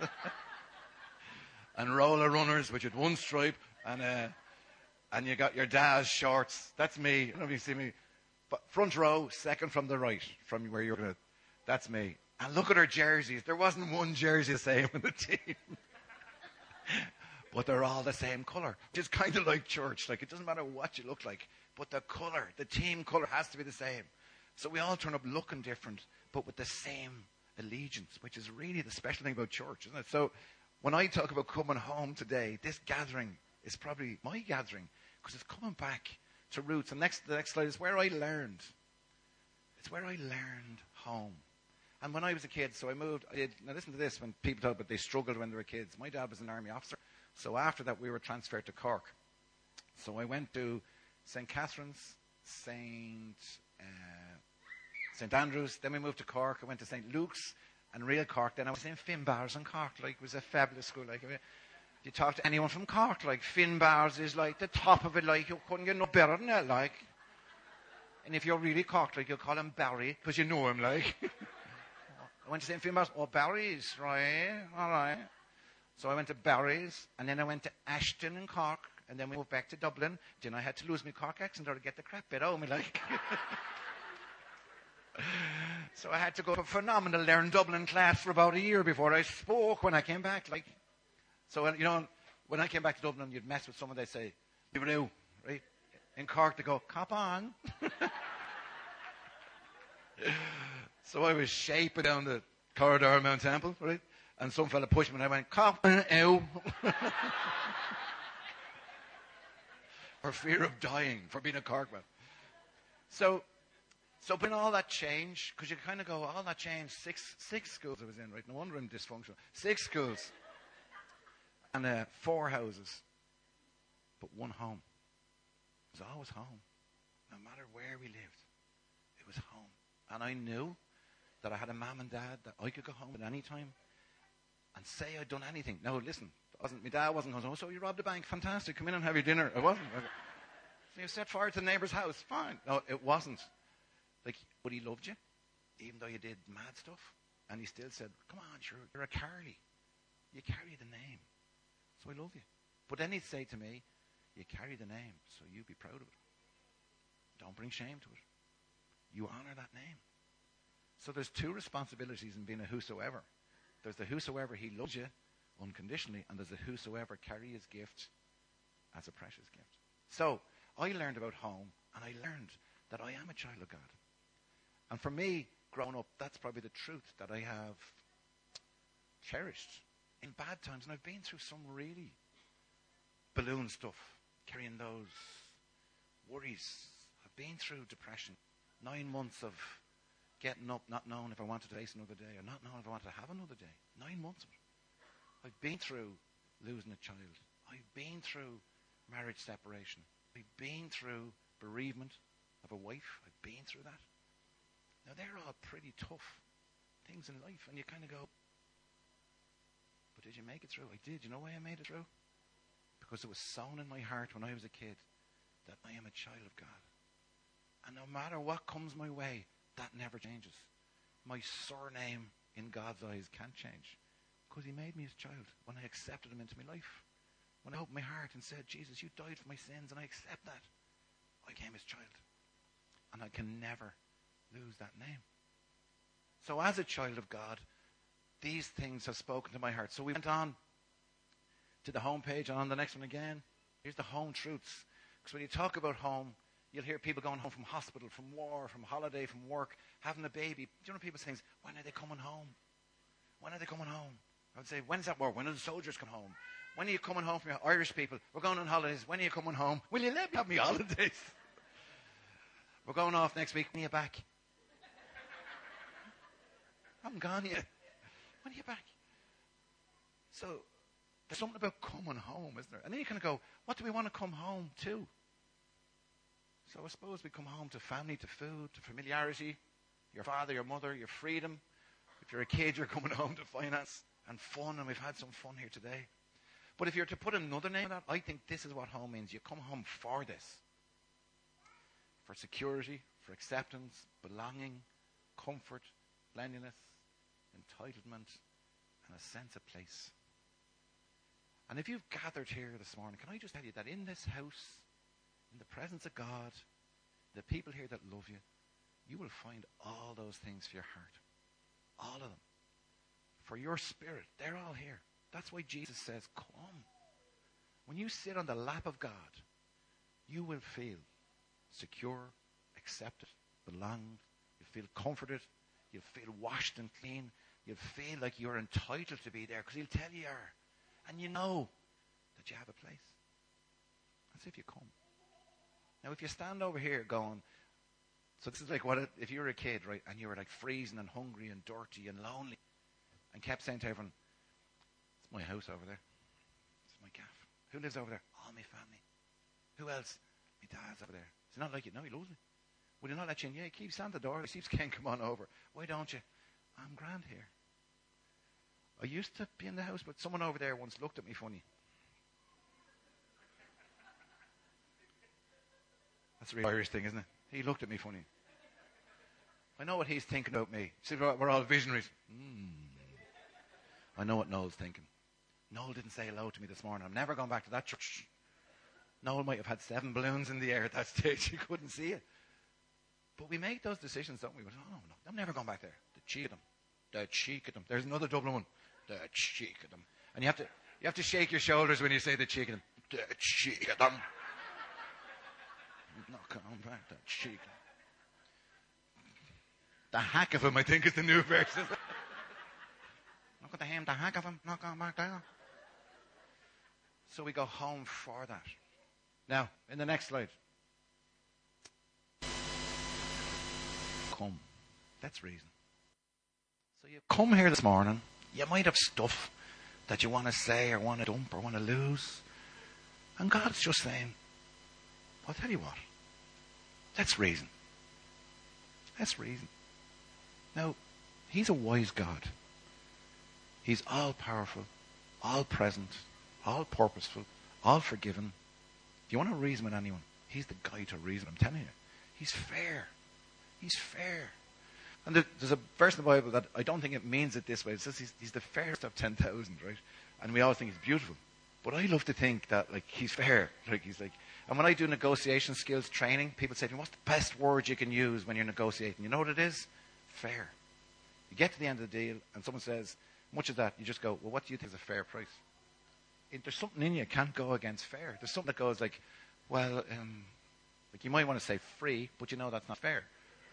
And Roller Runners, which had one stripe, and uh, and you got your Daz shorts. That's me. I don't know if you see me. But front row, second from the right, from where you're going to. That's me. And look at our jerseys. There wasn't one jersey the same in the team. But they're all the same colour. It's kind of like church. Like, it doesn't matter what you look like, but the colour, the team colour has to be the same. So we all turn up looking different, but with the same allegiance, which is really the special thing about church, isn't it? So when I talk about coming home today, this gathering is probably my gathering because it's coming back to roots. And next, the next slide is where I learned. It's where I learned home. And when I was a kid, so I moved, I did, now listen to this, when people talk about they struggled when they were kids. My dad was an army officer. So after that, we were transferred to Cork. So I went to Saint Catherine's, Saint Uh, Saint Andrews. Then we moved to Cork. I went to Saint Luke's and real Cork. Then I was in Finbars in Cork. Like, it was a fabulous school. Like, if you talk to anyone from Cork, like, Finbars is like the top of it. Like, you couldn't get no better than that. Like, and if you're really Cork, like, you'll call him Barry because you know him. Like, I went to Saint Finbars. Oh, Barry's, right? All right. So I went to Barry's, and then I went to Ashton in Cork, and then we moved back to Dublin. Then I had to lose my Cork accent or to get the crap bit out of me, like. So I had to go to a phenomenal learn Dublin class for about a year before I spoke when I came back, like. So, you know, when I came back to Dublin, you'd mess with someone, they'd say, "Liveroo," right? In Cork, they go, "Cop on." So I was shaping down the corridor of Mount Temple, right? And some fella pushed me and I went, "Cop on, ew." For fear of dying, for being a Cork man. So, so when all that changed, because you kind of go, all that changed, six, six schools I was in, right? No wonder I'm dysfunctional. Six schools. And uh, four houses. But one home. It was always home. No matter where we lived, it was home. And I knew that I had a mum and dad that I could go home at any time and say I'd done anything. No, listen, it wasn't, my dad wasn't going, oh, so you robbed a bank, fantastic, come in and have your dinner. It wasn't. So you set fire to the neighbour's house, fine. No, it wasn't. Like, but he loved you, even though you did mad stuff. And he still said, come on, sure, you're a Carly. You carry the name. So I love you. But then he'd say to me, you carry the name, so you be proud of it. Don't bring shame to it. You honour that name. So there's two responsibilities in being a whosoever. There's the whosoever he loves you unconditionally, and there's the whosoever carry his gift as a precious gift. So I learned about home, and I learned that I am a child of God. And for me, growing up, that's probably the truth that I have cherished in bad times. And I've been through some really balloon stuff, carrying those worries. I've been through depression. Nine months of getting up, not knowing if I wanted to face another day, or not knowing if I wanted to have another day. Nine months of it. I've been through losing a child. I've been through marriage separation. I've been through bereavement of a wife. I've been through that. Now, they're all pretty tough things in life, and you kind of go, but did you make it through? I did. You know why I made it through? Because it was sown in my heart when I was a kid that I am a child of God. And no matter what comes my way, that never changes. My surname in God's eyes can't change, because he made me his child when I accepted him into my life. When I opened my heart and said, Jesus, you died for my sins, and I accept that, I became his child. And I can never lose that name. So as a child of God, these things have spoken to my heart. So we went on to the homepage, and on the next one again. Here's the home truths. Because when you talk about home, you'll hear people going home from hospital, from war, from holiday, from work, having a baby. Do you know people saying, when are they coming home? When are they coming home? I would say, when's that war? When do the soldiers come home? When are you coming home from your Irish people? We're going on holidays. When are you coming home? Will you let me have me holidays? We're going off next week. When are you back? I haven't gone yet. When are you back? So there's something about coming home, isn't there? And then you kind of go, what do we want to come home to? So I suppose we come home to family, to food, to familiarity, your father, your mother, your freedom. If you're a kid, you're coming home to finance and fun, and we've had some fun here today. But if you're to put another name on that, I think this is what home means. You come home for this. For security, for acceptance, belonging, comfort, cleanliness, entitlement, and a sense of place. And if you've gathered here this morning, can I just tell you that in this house, in the presence of God, the people here that love you, you will find all those things for your heart. All of them. For your spirit. They're all here. That's why Jesus says, come. When you sit on the lap of God, you will feel secure, accepted, belonged. You'll feel comforted. You'll feel washed and clean. You'll feel like you're entitled to be there because he'll tell you you are. And you know that you have a place. That's if you come. Now, if you stand over here going, so this is like what it, if you were a kid, right, and you were like freezing and hungry and dirty and lonely, and kept saying to everyone, it's my house over there. It's my gaff. Who lives over there? All my family. Who else? My dad's over there. It's not like you. No, he loves me. Will he not let you in? Yeah, he keeps on the door. He keeps saying, come on over. Why don't you? I'm grand here. I used to be in the house, but someone over there once looked at me funny. That's a real Irish thing, isn't it? He looked at me funny. I know what he's thinking about me. See, we're all visionaries. Mm. I know what Noel's thinking. Noel didn't say hello to me this morning. I'm never going back to that church. Noel might have had seven balloons in the air at that stage. He couldn't see it. But we make those decisions, don't we? We go, oh, no, I'm never going back there. The cheek of them. The cheek of them. There's another Dublin one. The cheek of them. And you have to you have to shake your shoulders when you say the cheek of them. The cheek of them. Not going back, the cheek. The hack of him, I think, is the new version. Look at the him, the hack of him, not going back there. So we go home for that. Now, in the next slide. Come. That's reason. So you come here this morning, you might have stuff that you want to say or want to dump or want to lose. And God's just saying, I'll tell you what. That's reason. That's reason. Now, he's a wise God. He's all-powerful, all-present, all-purposeful, all-forgiving. If you want to reason with anyone, he's the guy to reason. I'm telling you. He's fair. He's fair. And there, there's a verse in the Bible that I don't think it means it this way. It says he's, he's the fairest of ten thousand, right? And we all think he's beautiful. But I love to think that, like, he's fair. Like, he's like, and when I do negotiation skills training, people say to me, what's the best word you can use when you're negotiating? You know what it is? Fair. You get to the end of the deal, and someone says, much of that, you just go, well, what do you think is a fair price? It, there's something in you that can't go against fair. There's something that goes like, well, um, like you might want to say free, but you know that's not fair.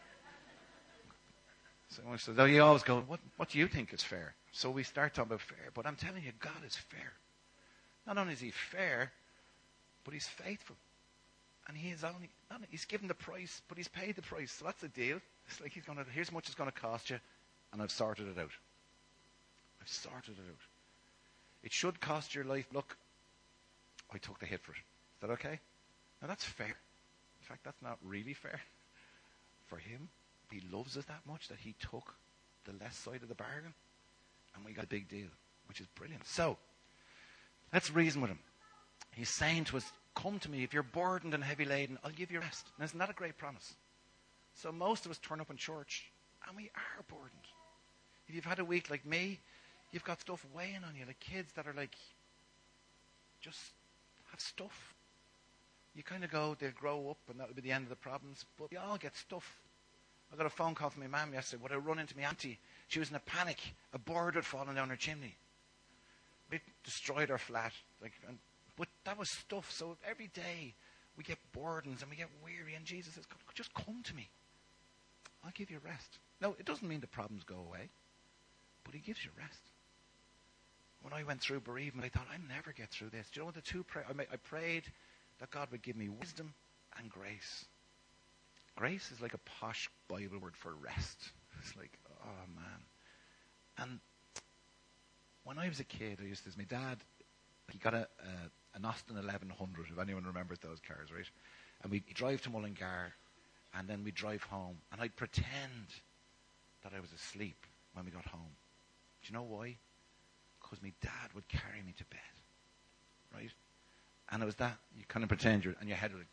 So, so you always go, what, what do you think is fair? So we start talking about fair, but I'm telling you, God is fair. Not only is he fair, but he's faithful. And he is only, not, he's given the price, but he's paid the price. So that's the deal. It's like he's going to, here's how much it's going to cost you, and I've sorted it out. I've sorted it out. It should cost your life. Look, I took the hit for it. Is that okay? Now that's fair. In fact, that's not really fair. For him, he loves us that much that he took the less side of the bargain, and we got a big deal, which is brilliant. So, let's reason with him. He's saying to us, come to me. If you're burdened and heavy laden, I'll give you rest. Now, isn't that a great promise? So most of us turn up in church, and we are burdened. If you've had a week like me, you've got stuff weighing on you, like kids that are like, just have stuff. You kind of go, they'll grow up, and that'll be the end of the problems, but we all get stuff. I got a phone call from my mum yesterday. Would I run into my auntie? She was in a panic. A bird had fallen down her chimney. It destroyed her flat. Like, and, but that was stuff. So every day we get burdens and we get weary. And Jesus says, just come to me. I'll give you rest. No, it doesn't mean the problems go away. But he gives you rest. When I went through bereavement, I thought, I'll never get through this. Do you know what the two pray? I, I prayed that God would give me wisdom and grace. Grace is like a posh Bible word for rest. It's like, oh man. And when I was a kid, I used to, my dad, he got a, a an Austin eleven hundred, if anyone remembers those cars, right? And we'd drive to Mullingar, and then we'd drive home, and I'd pretend that I was asleep when we got home. Do you know why? Because my dad would carry me to bed, right? And it was that, you kind of pretend you're, and your head would,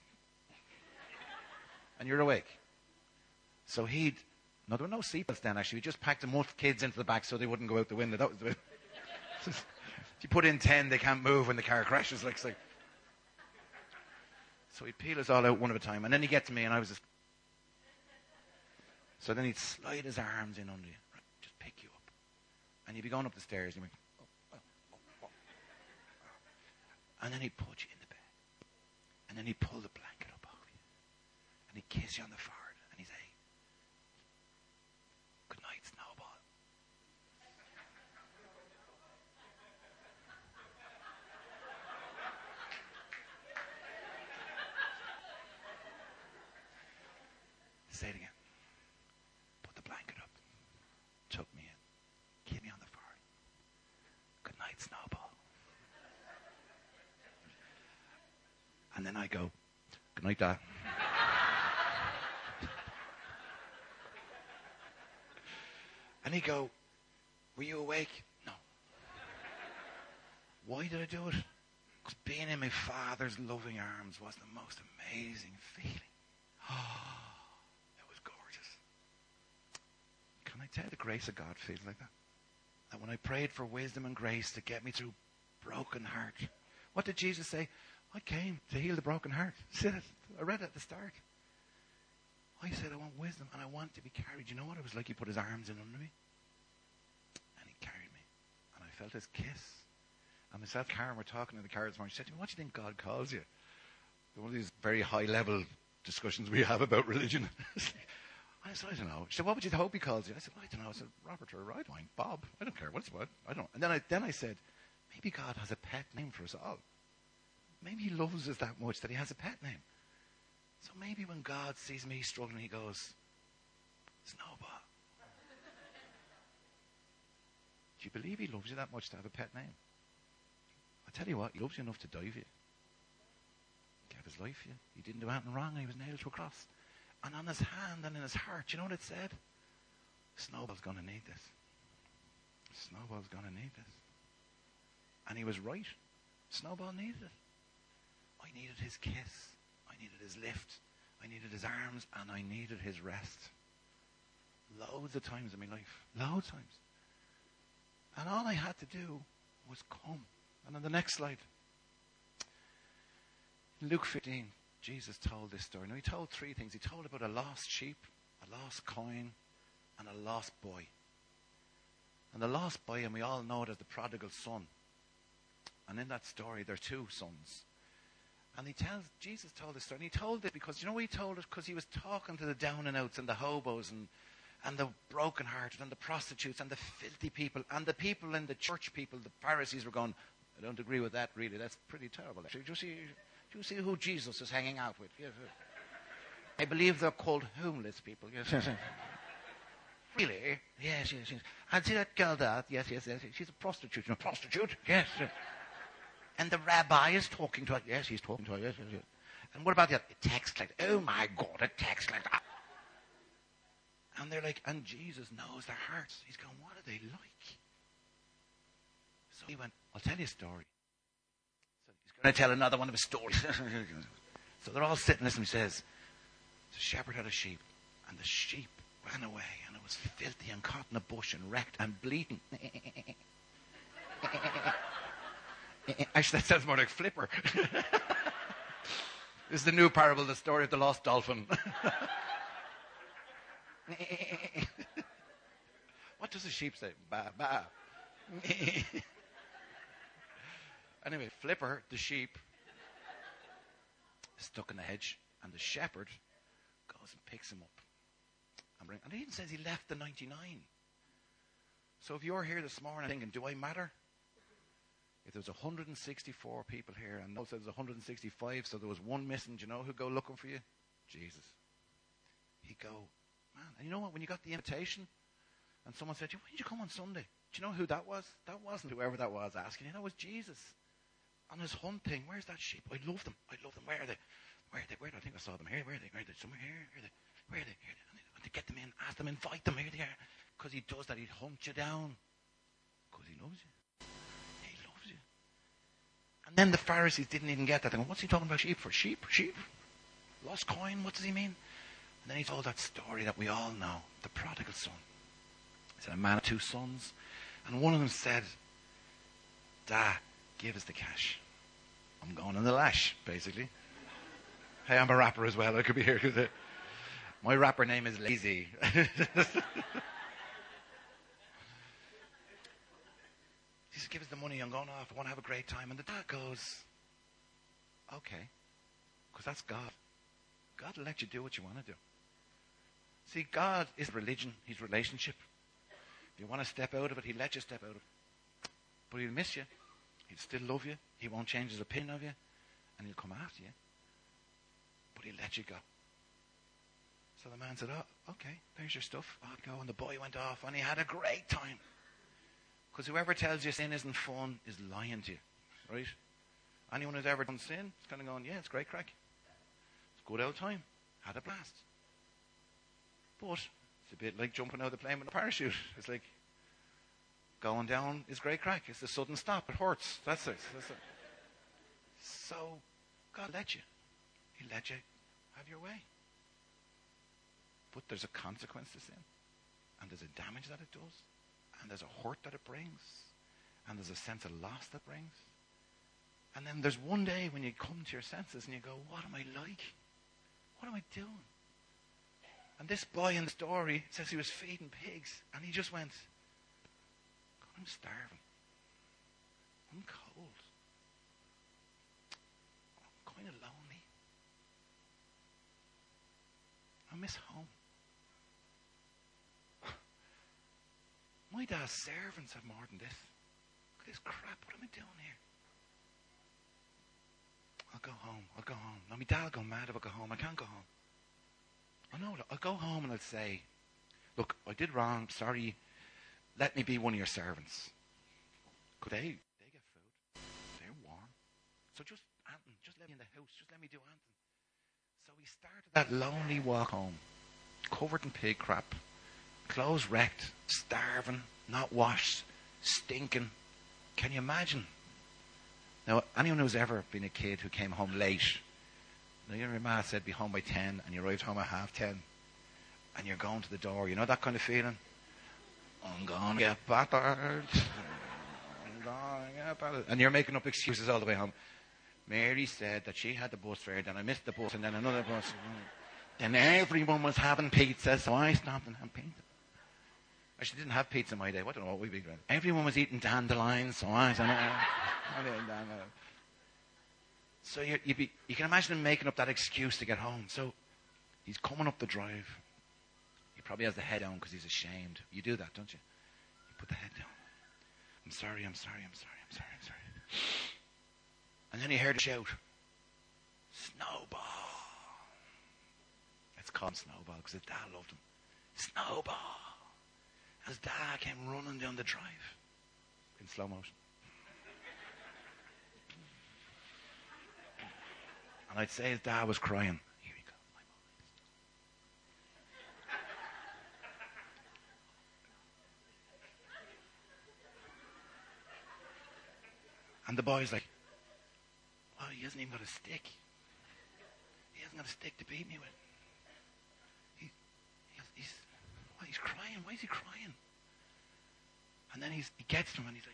and you're awake. So he'd, no, there were no seatbelts then actually, we just packed enough kids into the back so they wouldn't go out the window. That was the if you put in ten, they can't move when the car crashes. Like, like. So he'd peel us all out one at a time, and then he'd get to me, and I was just. So then he'd slide his arms in under you, right, just pick you up, and you'd be going up the stairs, and you'd be, oh, oh, oh, oh, oh. And then he'd put you in the bed, and then he'd pull the blanket up off you, and he'd kiss you on the forehead, and he'd say, "Good night, Snowball." Say it again. Put the blanket up. Took me in. Kissed me on the forehead. Good night, Snowball. And then I go, good night, Dad. And he'd go, were you awake? No. Why did I do it? Because being in my father's loving arms was the most amazing feeling. Oh. Can I tell you the grace of God feels like that? That when I prayed for wisdom and grace to get me through broken heart, what did Jesus say? I came to heal the broken heart. I read it at the start. I said I want wisdom and I want to be carried. You know what it was like? He put his arms in under me and he carried me. And I felt his kiss. And myself and Karen were talking in the car this morning. She said to me, what do you think God calls you? One of these very high level discussions we have about religion. I said, I don't know. She said, what would you hope he calls you? I said, well, I don't know. I said, Robert or Rydwine, Bob. I don't care. What's what? I don't. And then I, then I said, maybe God has a pet name for us all. Maybe he loves us that much that he has a pet name. So maybe when God sees me struggling, he goes, Snowball. Do you believe he loves you that much to have a pet name? I tell you what, he loves you enough to die for you. He gave his life for you. He didn't do anything wrong. He was nailed to a cross. And on his hand and in his heart, you know what it said? Snowball's going to need this. Snowball's going to need this. And he was right. Snowball needed it. I needed his kiss. I needed his lift. I needed his arms. And I needed his rest. Loads of times in my life. Loads of times. And all I had to do was come. And on the next slide. In Luke fifteen, Jesus told this story. Now, he told three things. He told about a lost sheep, a lost coin, and a lost boy. And the lost boy, and we all know it as the prodigal son. And in that story, there are two sons. And he tells, Jesus told this story. And he told it because, you know why he told it? Because he was talking to the down and outs and the hobos and, and the brokenhearted and the prostitutes and the filthy people and the people in the church people, the Pharisees were going, I don't agree with that, really. That's pretty terrible, actually. Do you see, do you see who Jesus is hanging out with? Yes. I believe they're called homeless people. Yes. Really? Yes, yes, yes. And see that girl there? Yes, yes, yes. She's a prostitute. You know, prostitute? Yes. And the rabbi is talking to her. Yes, he's talking to her. Yes, yes, yes. And what about the other? A text like that. Oh, my God, a text like that. And they're like, and Jesus knows their hearts. He's going, what are they like? So he went, I'll tell you a story. So he's going to tell another one of his stories. So they're all sitting listening. He says, the shepherd had a sheep, and the sheep ran away, and it was filthy and caught in a bush and wrecked and bleeding. Actually, that sounds more like Flipper. This is the new parable, the story of the lost dolphin. What does a sheep say? Ba, ba. Anyway, Flipper, the sheep, is stuck in the hedge, and the shepherd goes and picks him up. And, bring, and he even says he left the ninety-nine. So if you're here this morning thinking, do I matter? If there's one hundred sixty-four people here, and also there's one hundred sixty-five, so there was one missing, do you know who'd go looking for you? Jesus. He'd go, man. And you know what? When you got the invitation, and someone said, why did you come on Sunday? Do you know who that was? That wasn't whoever that was asking you. That was Jesus. On his hunt thing. Where's that sheep? I love them. I love them. Where are they? Where are they? Where are they? I think I saw them here. Where are they? Where are they? Somewhere here. Where are they? Where are they? Here. And to get them in, ask them, invite them. Here they are. Because he does that. He'd hunt you down. Because he loves you. He loves you. And then the Pharisees didn't even get that. They go, what's he talking about sheep for? Sheep? Sheep? Lost coin? What does he mean? And then he told that story that we all know. The prodigal son. He said, a man had two sons. And one of them said, Dad, give us the cash. I'm going on the lash, basically. Hey, I'm a rapper as well. I could be here. My rapper name is Lazy. He said, give us the money. I'm going off. I want to have a great time. And the dad goes, okay. Because that's God. God will let you do what you want to do. See, God is religion. He's relationship. If you want to step out of it, he'll let you step out of it. But he'll miss you. He'll still love you. He won't change his opinion of you. And he'll come after you. But he'll let you go. So the man said, oh, okay, there's your stuff. I'll go. And the boy went off and he had a great time. Because whoever tells you sin isn't fun is lying to you. Right? Anyone who's ever done sin is kind of going, yeah, it's great crack. It's a good old time. Had a blast. But it's a bit like jumping out of the plane with a parachute. It's like, going down is great crack. It's the sudden stop. It hurts. That's it. That's it. So, God let you. He let you have your way. But there's a consequence to sin. And there's a damage that it does. And there's a hurt that it brings. And there's a sense of loss that brings. And then there's one day when you come to your senses and you go, what am I like? What am I doing? And this boy in the story says he was feeding pigs. And he just went, I'm starving. I'm cold. I'm kind of lonely. I miss home. My dad's servants have more than this. Look at this crap. What am I doing here? I'll go home. I'll go home. Now, my dad will go mad if I go home. I can't go home. I know. I'll go home and I'll say, look, I did wrong. Sorry. Let me be one of your servants. Could they? They get food. They're warm. So just, Anton, just let me in the house. Just let me do Anton. So we started that lonely walk home, covered in pig crap, clothes wrecked, starving, not washed, stinking. Can you imagine? Now, anyone who's ever been a kid who came home late, now your ma said be home by ten, and you arrived home at half ten, and you're going to the door, you know that kind of feeling? I'm gonna get battered. I'm gonna get battered. And you're making up excuses all the way home. Mary said that she had the bus fare, then I missed the bus, and then another bus. Then everyone was having pizza, so I stopped and had pizza. Actually, didn't have pizza in my day. I don't know what we'd be doing. Everyone was eating dandelions, so I said, so you, you'd be, you can imagine him making up that excuse to get home. So he's coming up the drive. He probably has the head down because he's ashamed. You do that, don't you? You put the head down. I'm sorry, I'm sorry, I'm sorry, I'm sorry, I'm sorry. And then he heard a shout. Snowball. Let's call him Snowball because his dad loved him. Snowball. As Dad came running down the drive in slow motion. And I'd say his dad was crying. Here you go, my boy. And the boy's like, well, he hasn't even got a stick. He hasn't got a stick to beat me with. He, he's, he's, why, he's crying. Why is he crying? And then he's, he gets to him and he's like,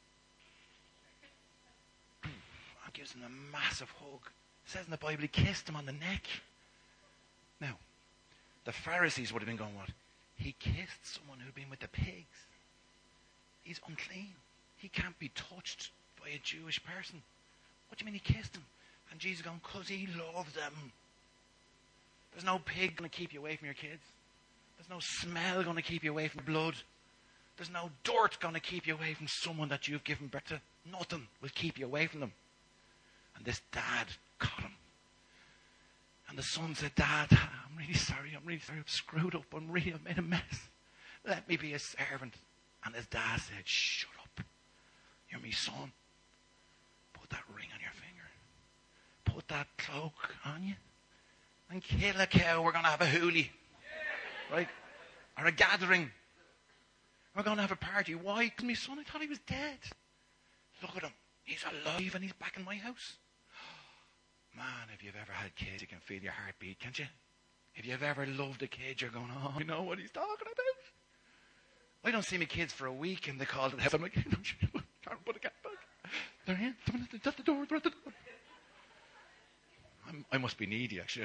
and gives him a massive hug. It says in the Bible, he kissed him on the neck. Now, the Pharisees would have been going, what? He kissed someone who'd been with the pigs. He's unclean. He can't be touched by a Jewish person. What do you mean he kissed him? And Jesus going, because he loves them. There's no pig going to keep you away from your kids. There's no smell going to keep you away from blood. There's no dirt going to keep you away from someone that you've given birth to. Nothing will keep you away from them. And this dad caught him. And the son said, Dad, I'm really sorry. I'm really sorry. I've screwed up. I'm really, I've made a mess. Let me be a servant. And his dad said, shut up. You're my son. Put that ring on your finger. Put that cloak on you. And kill a cow. We're going to have a hoolie. Right? Or a gathering. We're going to have a party. Why? Because my son, I thought he was dead. Look at him. He's alive and he's back in my house. Man, if you've ever had kids, you can feel your heartbeat, can't you? If you've ever loved a kid, you're going, oh, I know what he's talking about. I don't see my kids for a week and they called it heaven. I'm like, can't put a cat back. They're in. They're at the door. They're at the door. I'm, I must be needy, actually.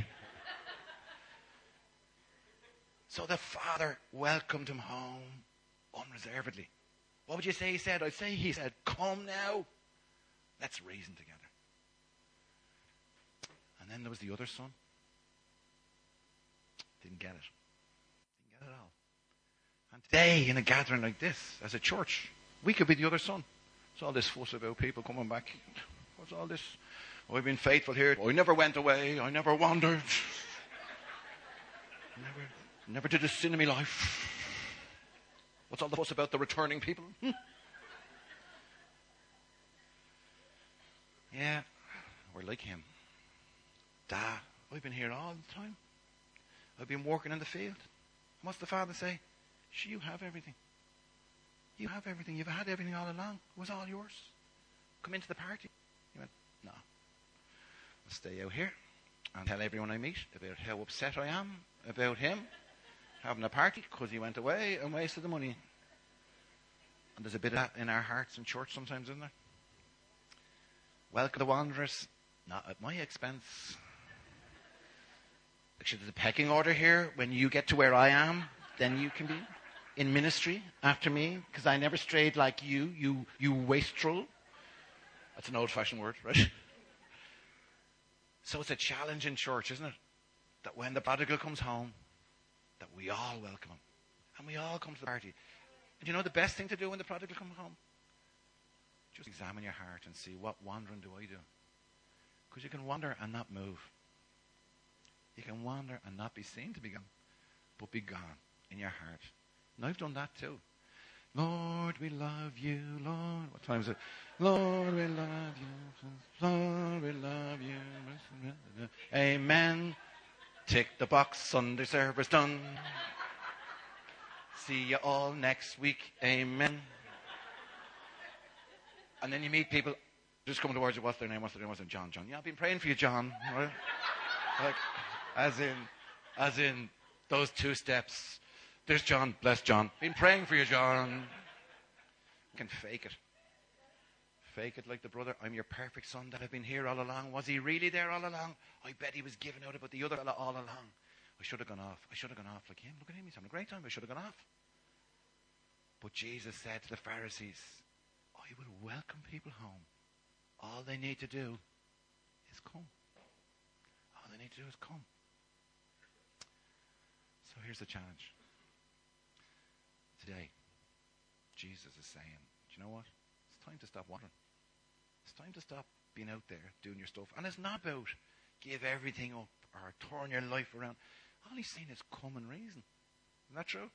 So the father welcomed him home unreservedly. What would you say he said? I'd say he said, come now. Let's reason together. And then there was the other son. Didn't get it. Didn't get it all. And today, in a gathering like this, as a church, we could be the other son. What's all this fuss about people coming back? What's all this? Oh, I've been faithful here. I never went away. I never wandered. Never, never did a sin in my life. What's all the fuss about the returning people? Hmm? Yeah, we're like him. Dad, I've been here all the time. I've been working in the field. What's the father say? Sure, you have everything. You have everything. You've had everything all along. It was all yours. Come into the party. He went, no. I'll stay out here and tell everyone I meet about how upset I am about him having a party because he went away and wasted the money. And there's a bit of that in our hearts in church sometimes, isn't there? Welcome the wanderers, not at my expense. Actually, there's a pecking order here. When you get to where I am, then you can be in ministry after me, because I never strayed like you, you, you wastrel. That's an old-fashioned word, right? So it's a challenge in church, isn't it? That when the prodigal comes home, that we all welcome him. And we all come to the party. And you know the best thing to do when the prodigal comes home? Just examine your heart and see, what wandering do I do? Because you can wander and not move. You can wander and not be seen to be gone, but be gone in your heart. And I've done that too. Lord, we love you, Lord. What time is it? Lord, we love you. Lord, we love you. Amen. Tick the box, Sunday service done. see you all next week. Amen. And then you meet people just coming towards you. What's their name? What's their name? What's their name? John, John. Yeah, I've been praying for you, John. Right? Like, as in, as in those two steps. There's John. Bless John. Been praying for you, John. You can fake it. Fake it like the brother. I'm your perfect son that I've been here all along. Was he really there all along? I bet he was giving out about the other fella all along. I should have gone off. I should have gone off like him. Look at him. He's having a great time. I should have gone off. But Jesus said to the Pharisees, I will welcome people home. All they need to do is come. All they need to do is come. So here's the challenge. Today, Jesus is saying, do you know what? It's time to stop wandering. It's time to stop being out there doing your stuff. And it's not about give everything up or turn your life around. All he's saying is come and reason. Isn't that true?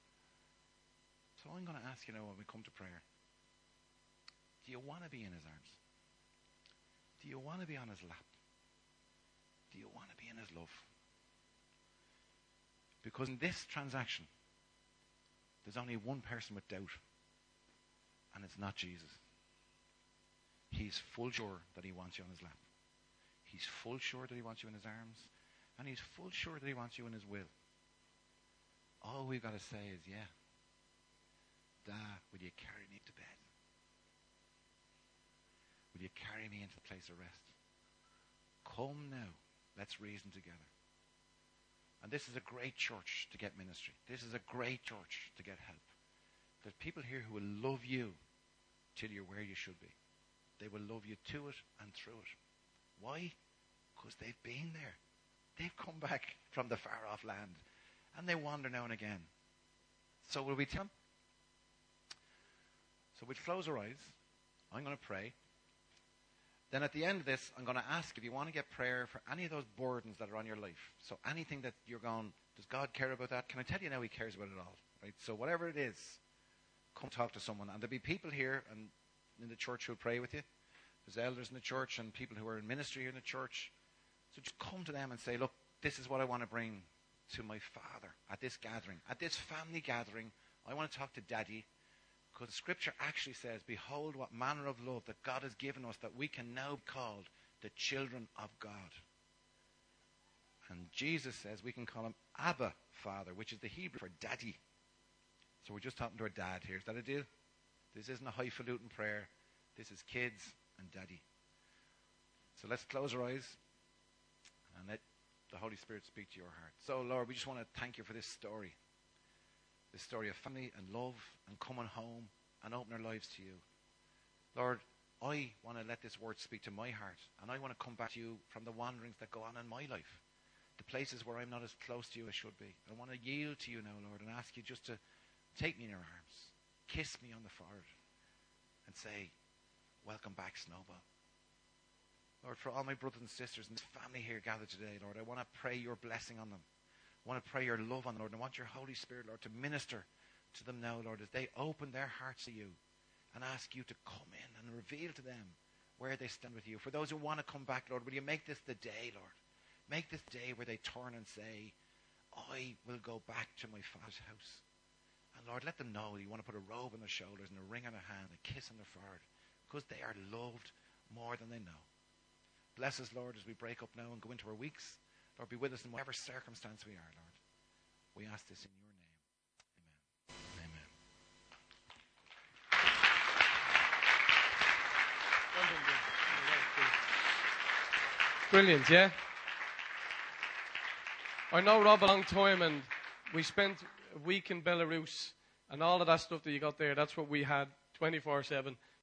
So I'm going to ask you now when we come to prayer, do you want to be in his arms? Do you want to be on his lap? Do you want to be in his love? Because in this transaction, there's only one person with doubt, and it's not Jesus. He's full sure that he wants you on his lap. He's full sure that he wants you in his arms, and he's full sure that he wants you in his will. All we've got to say is, yeah, Dad, will you carry me to bed? Will you carry me into the place of rest? Come now, let's reason together. And this is a great church to get ministry. This is a great church to get help. There's people here who will love you till you're where you should be. They will love you to it and through it. Why? Because they've been there. They've come back from the far off land. And they wander now and again. So will we tell them? So we'll close our eyes. I'm going to pray. Then at the end of this, I'm going to ask if you want to get prayer for any of those burdens that are on your life. So anything that you're going, does God care about that? Can I tell you now he cares about it all? Right? So whatever it is, come talk to someone. And there'll be people here and in the church who'll pray with you. There's elders in the church and people who are in ministry here in the church. So just come to them and say, look, this is what I want to bring to my Father at this gathering. At this family gathering, I want to talk to Daddy. Because the scripture actually says, behold what manner of love that God has given us, that we can now be called the children of God. And Jesus says we can call him Abba, Father, which is the Hebrew for daddy. So we're just talking to our dad here. Is that a deal? This isn't a highfalutin prayer. This is kids and daddy. So let's close our eyes and let the Holy Spirit speak to your heart. So Lord, we just want to thank you for this story. This story of family and love and coming home and opening our lives to you. Lord, I want to let this word speak to my heart. And I want to come back to you from the wanderings that go on in my life. The places where I'm not as close to you as I should be. I want to yield to you now, Lord, and ask you just to take me in your arms. Kiss me on the forehead. And say, welcome back, Snowball. Lord, for all my brothers and sisters and this family here gathered today, Lord, I want to pray your blessing on them. I want to pray your love on them, Lord. And I want your Holy Spirit, Lord, to minister to them now, Lord, as they open their hearts to you and ask you to come in and reveal to them where they stand with you. For those who want to come back, Lord, will you make this the day, Lord? Make this day where they turn and say, I will go back to my Father's house. And Lord, let them know you want to put a robe on their shoulders and a ring on their hand, a kiss on their forehead, because they are loved more than they know. Bless us, Lord, as we break up now and go into our weeks. Lord, be with us in whatever circumstance we are, Lord. We ask this in your name. Amen. Amen. Brilliant, yeah? I know Rob a long time, and we spent a week in Belarus, and all of that stuff that you got there, that's what we had twenty-four seven.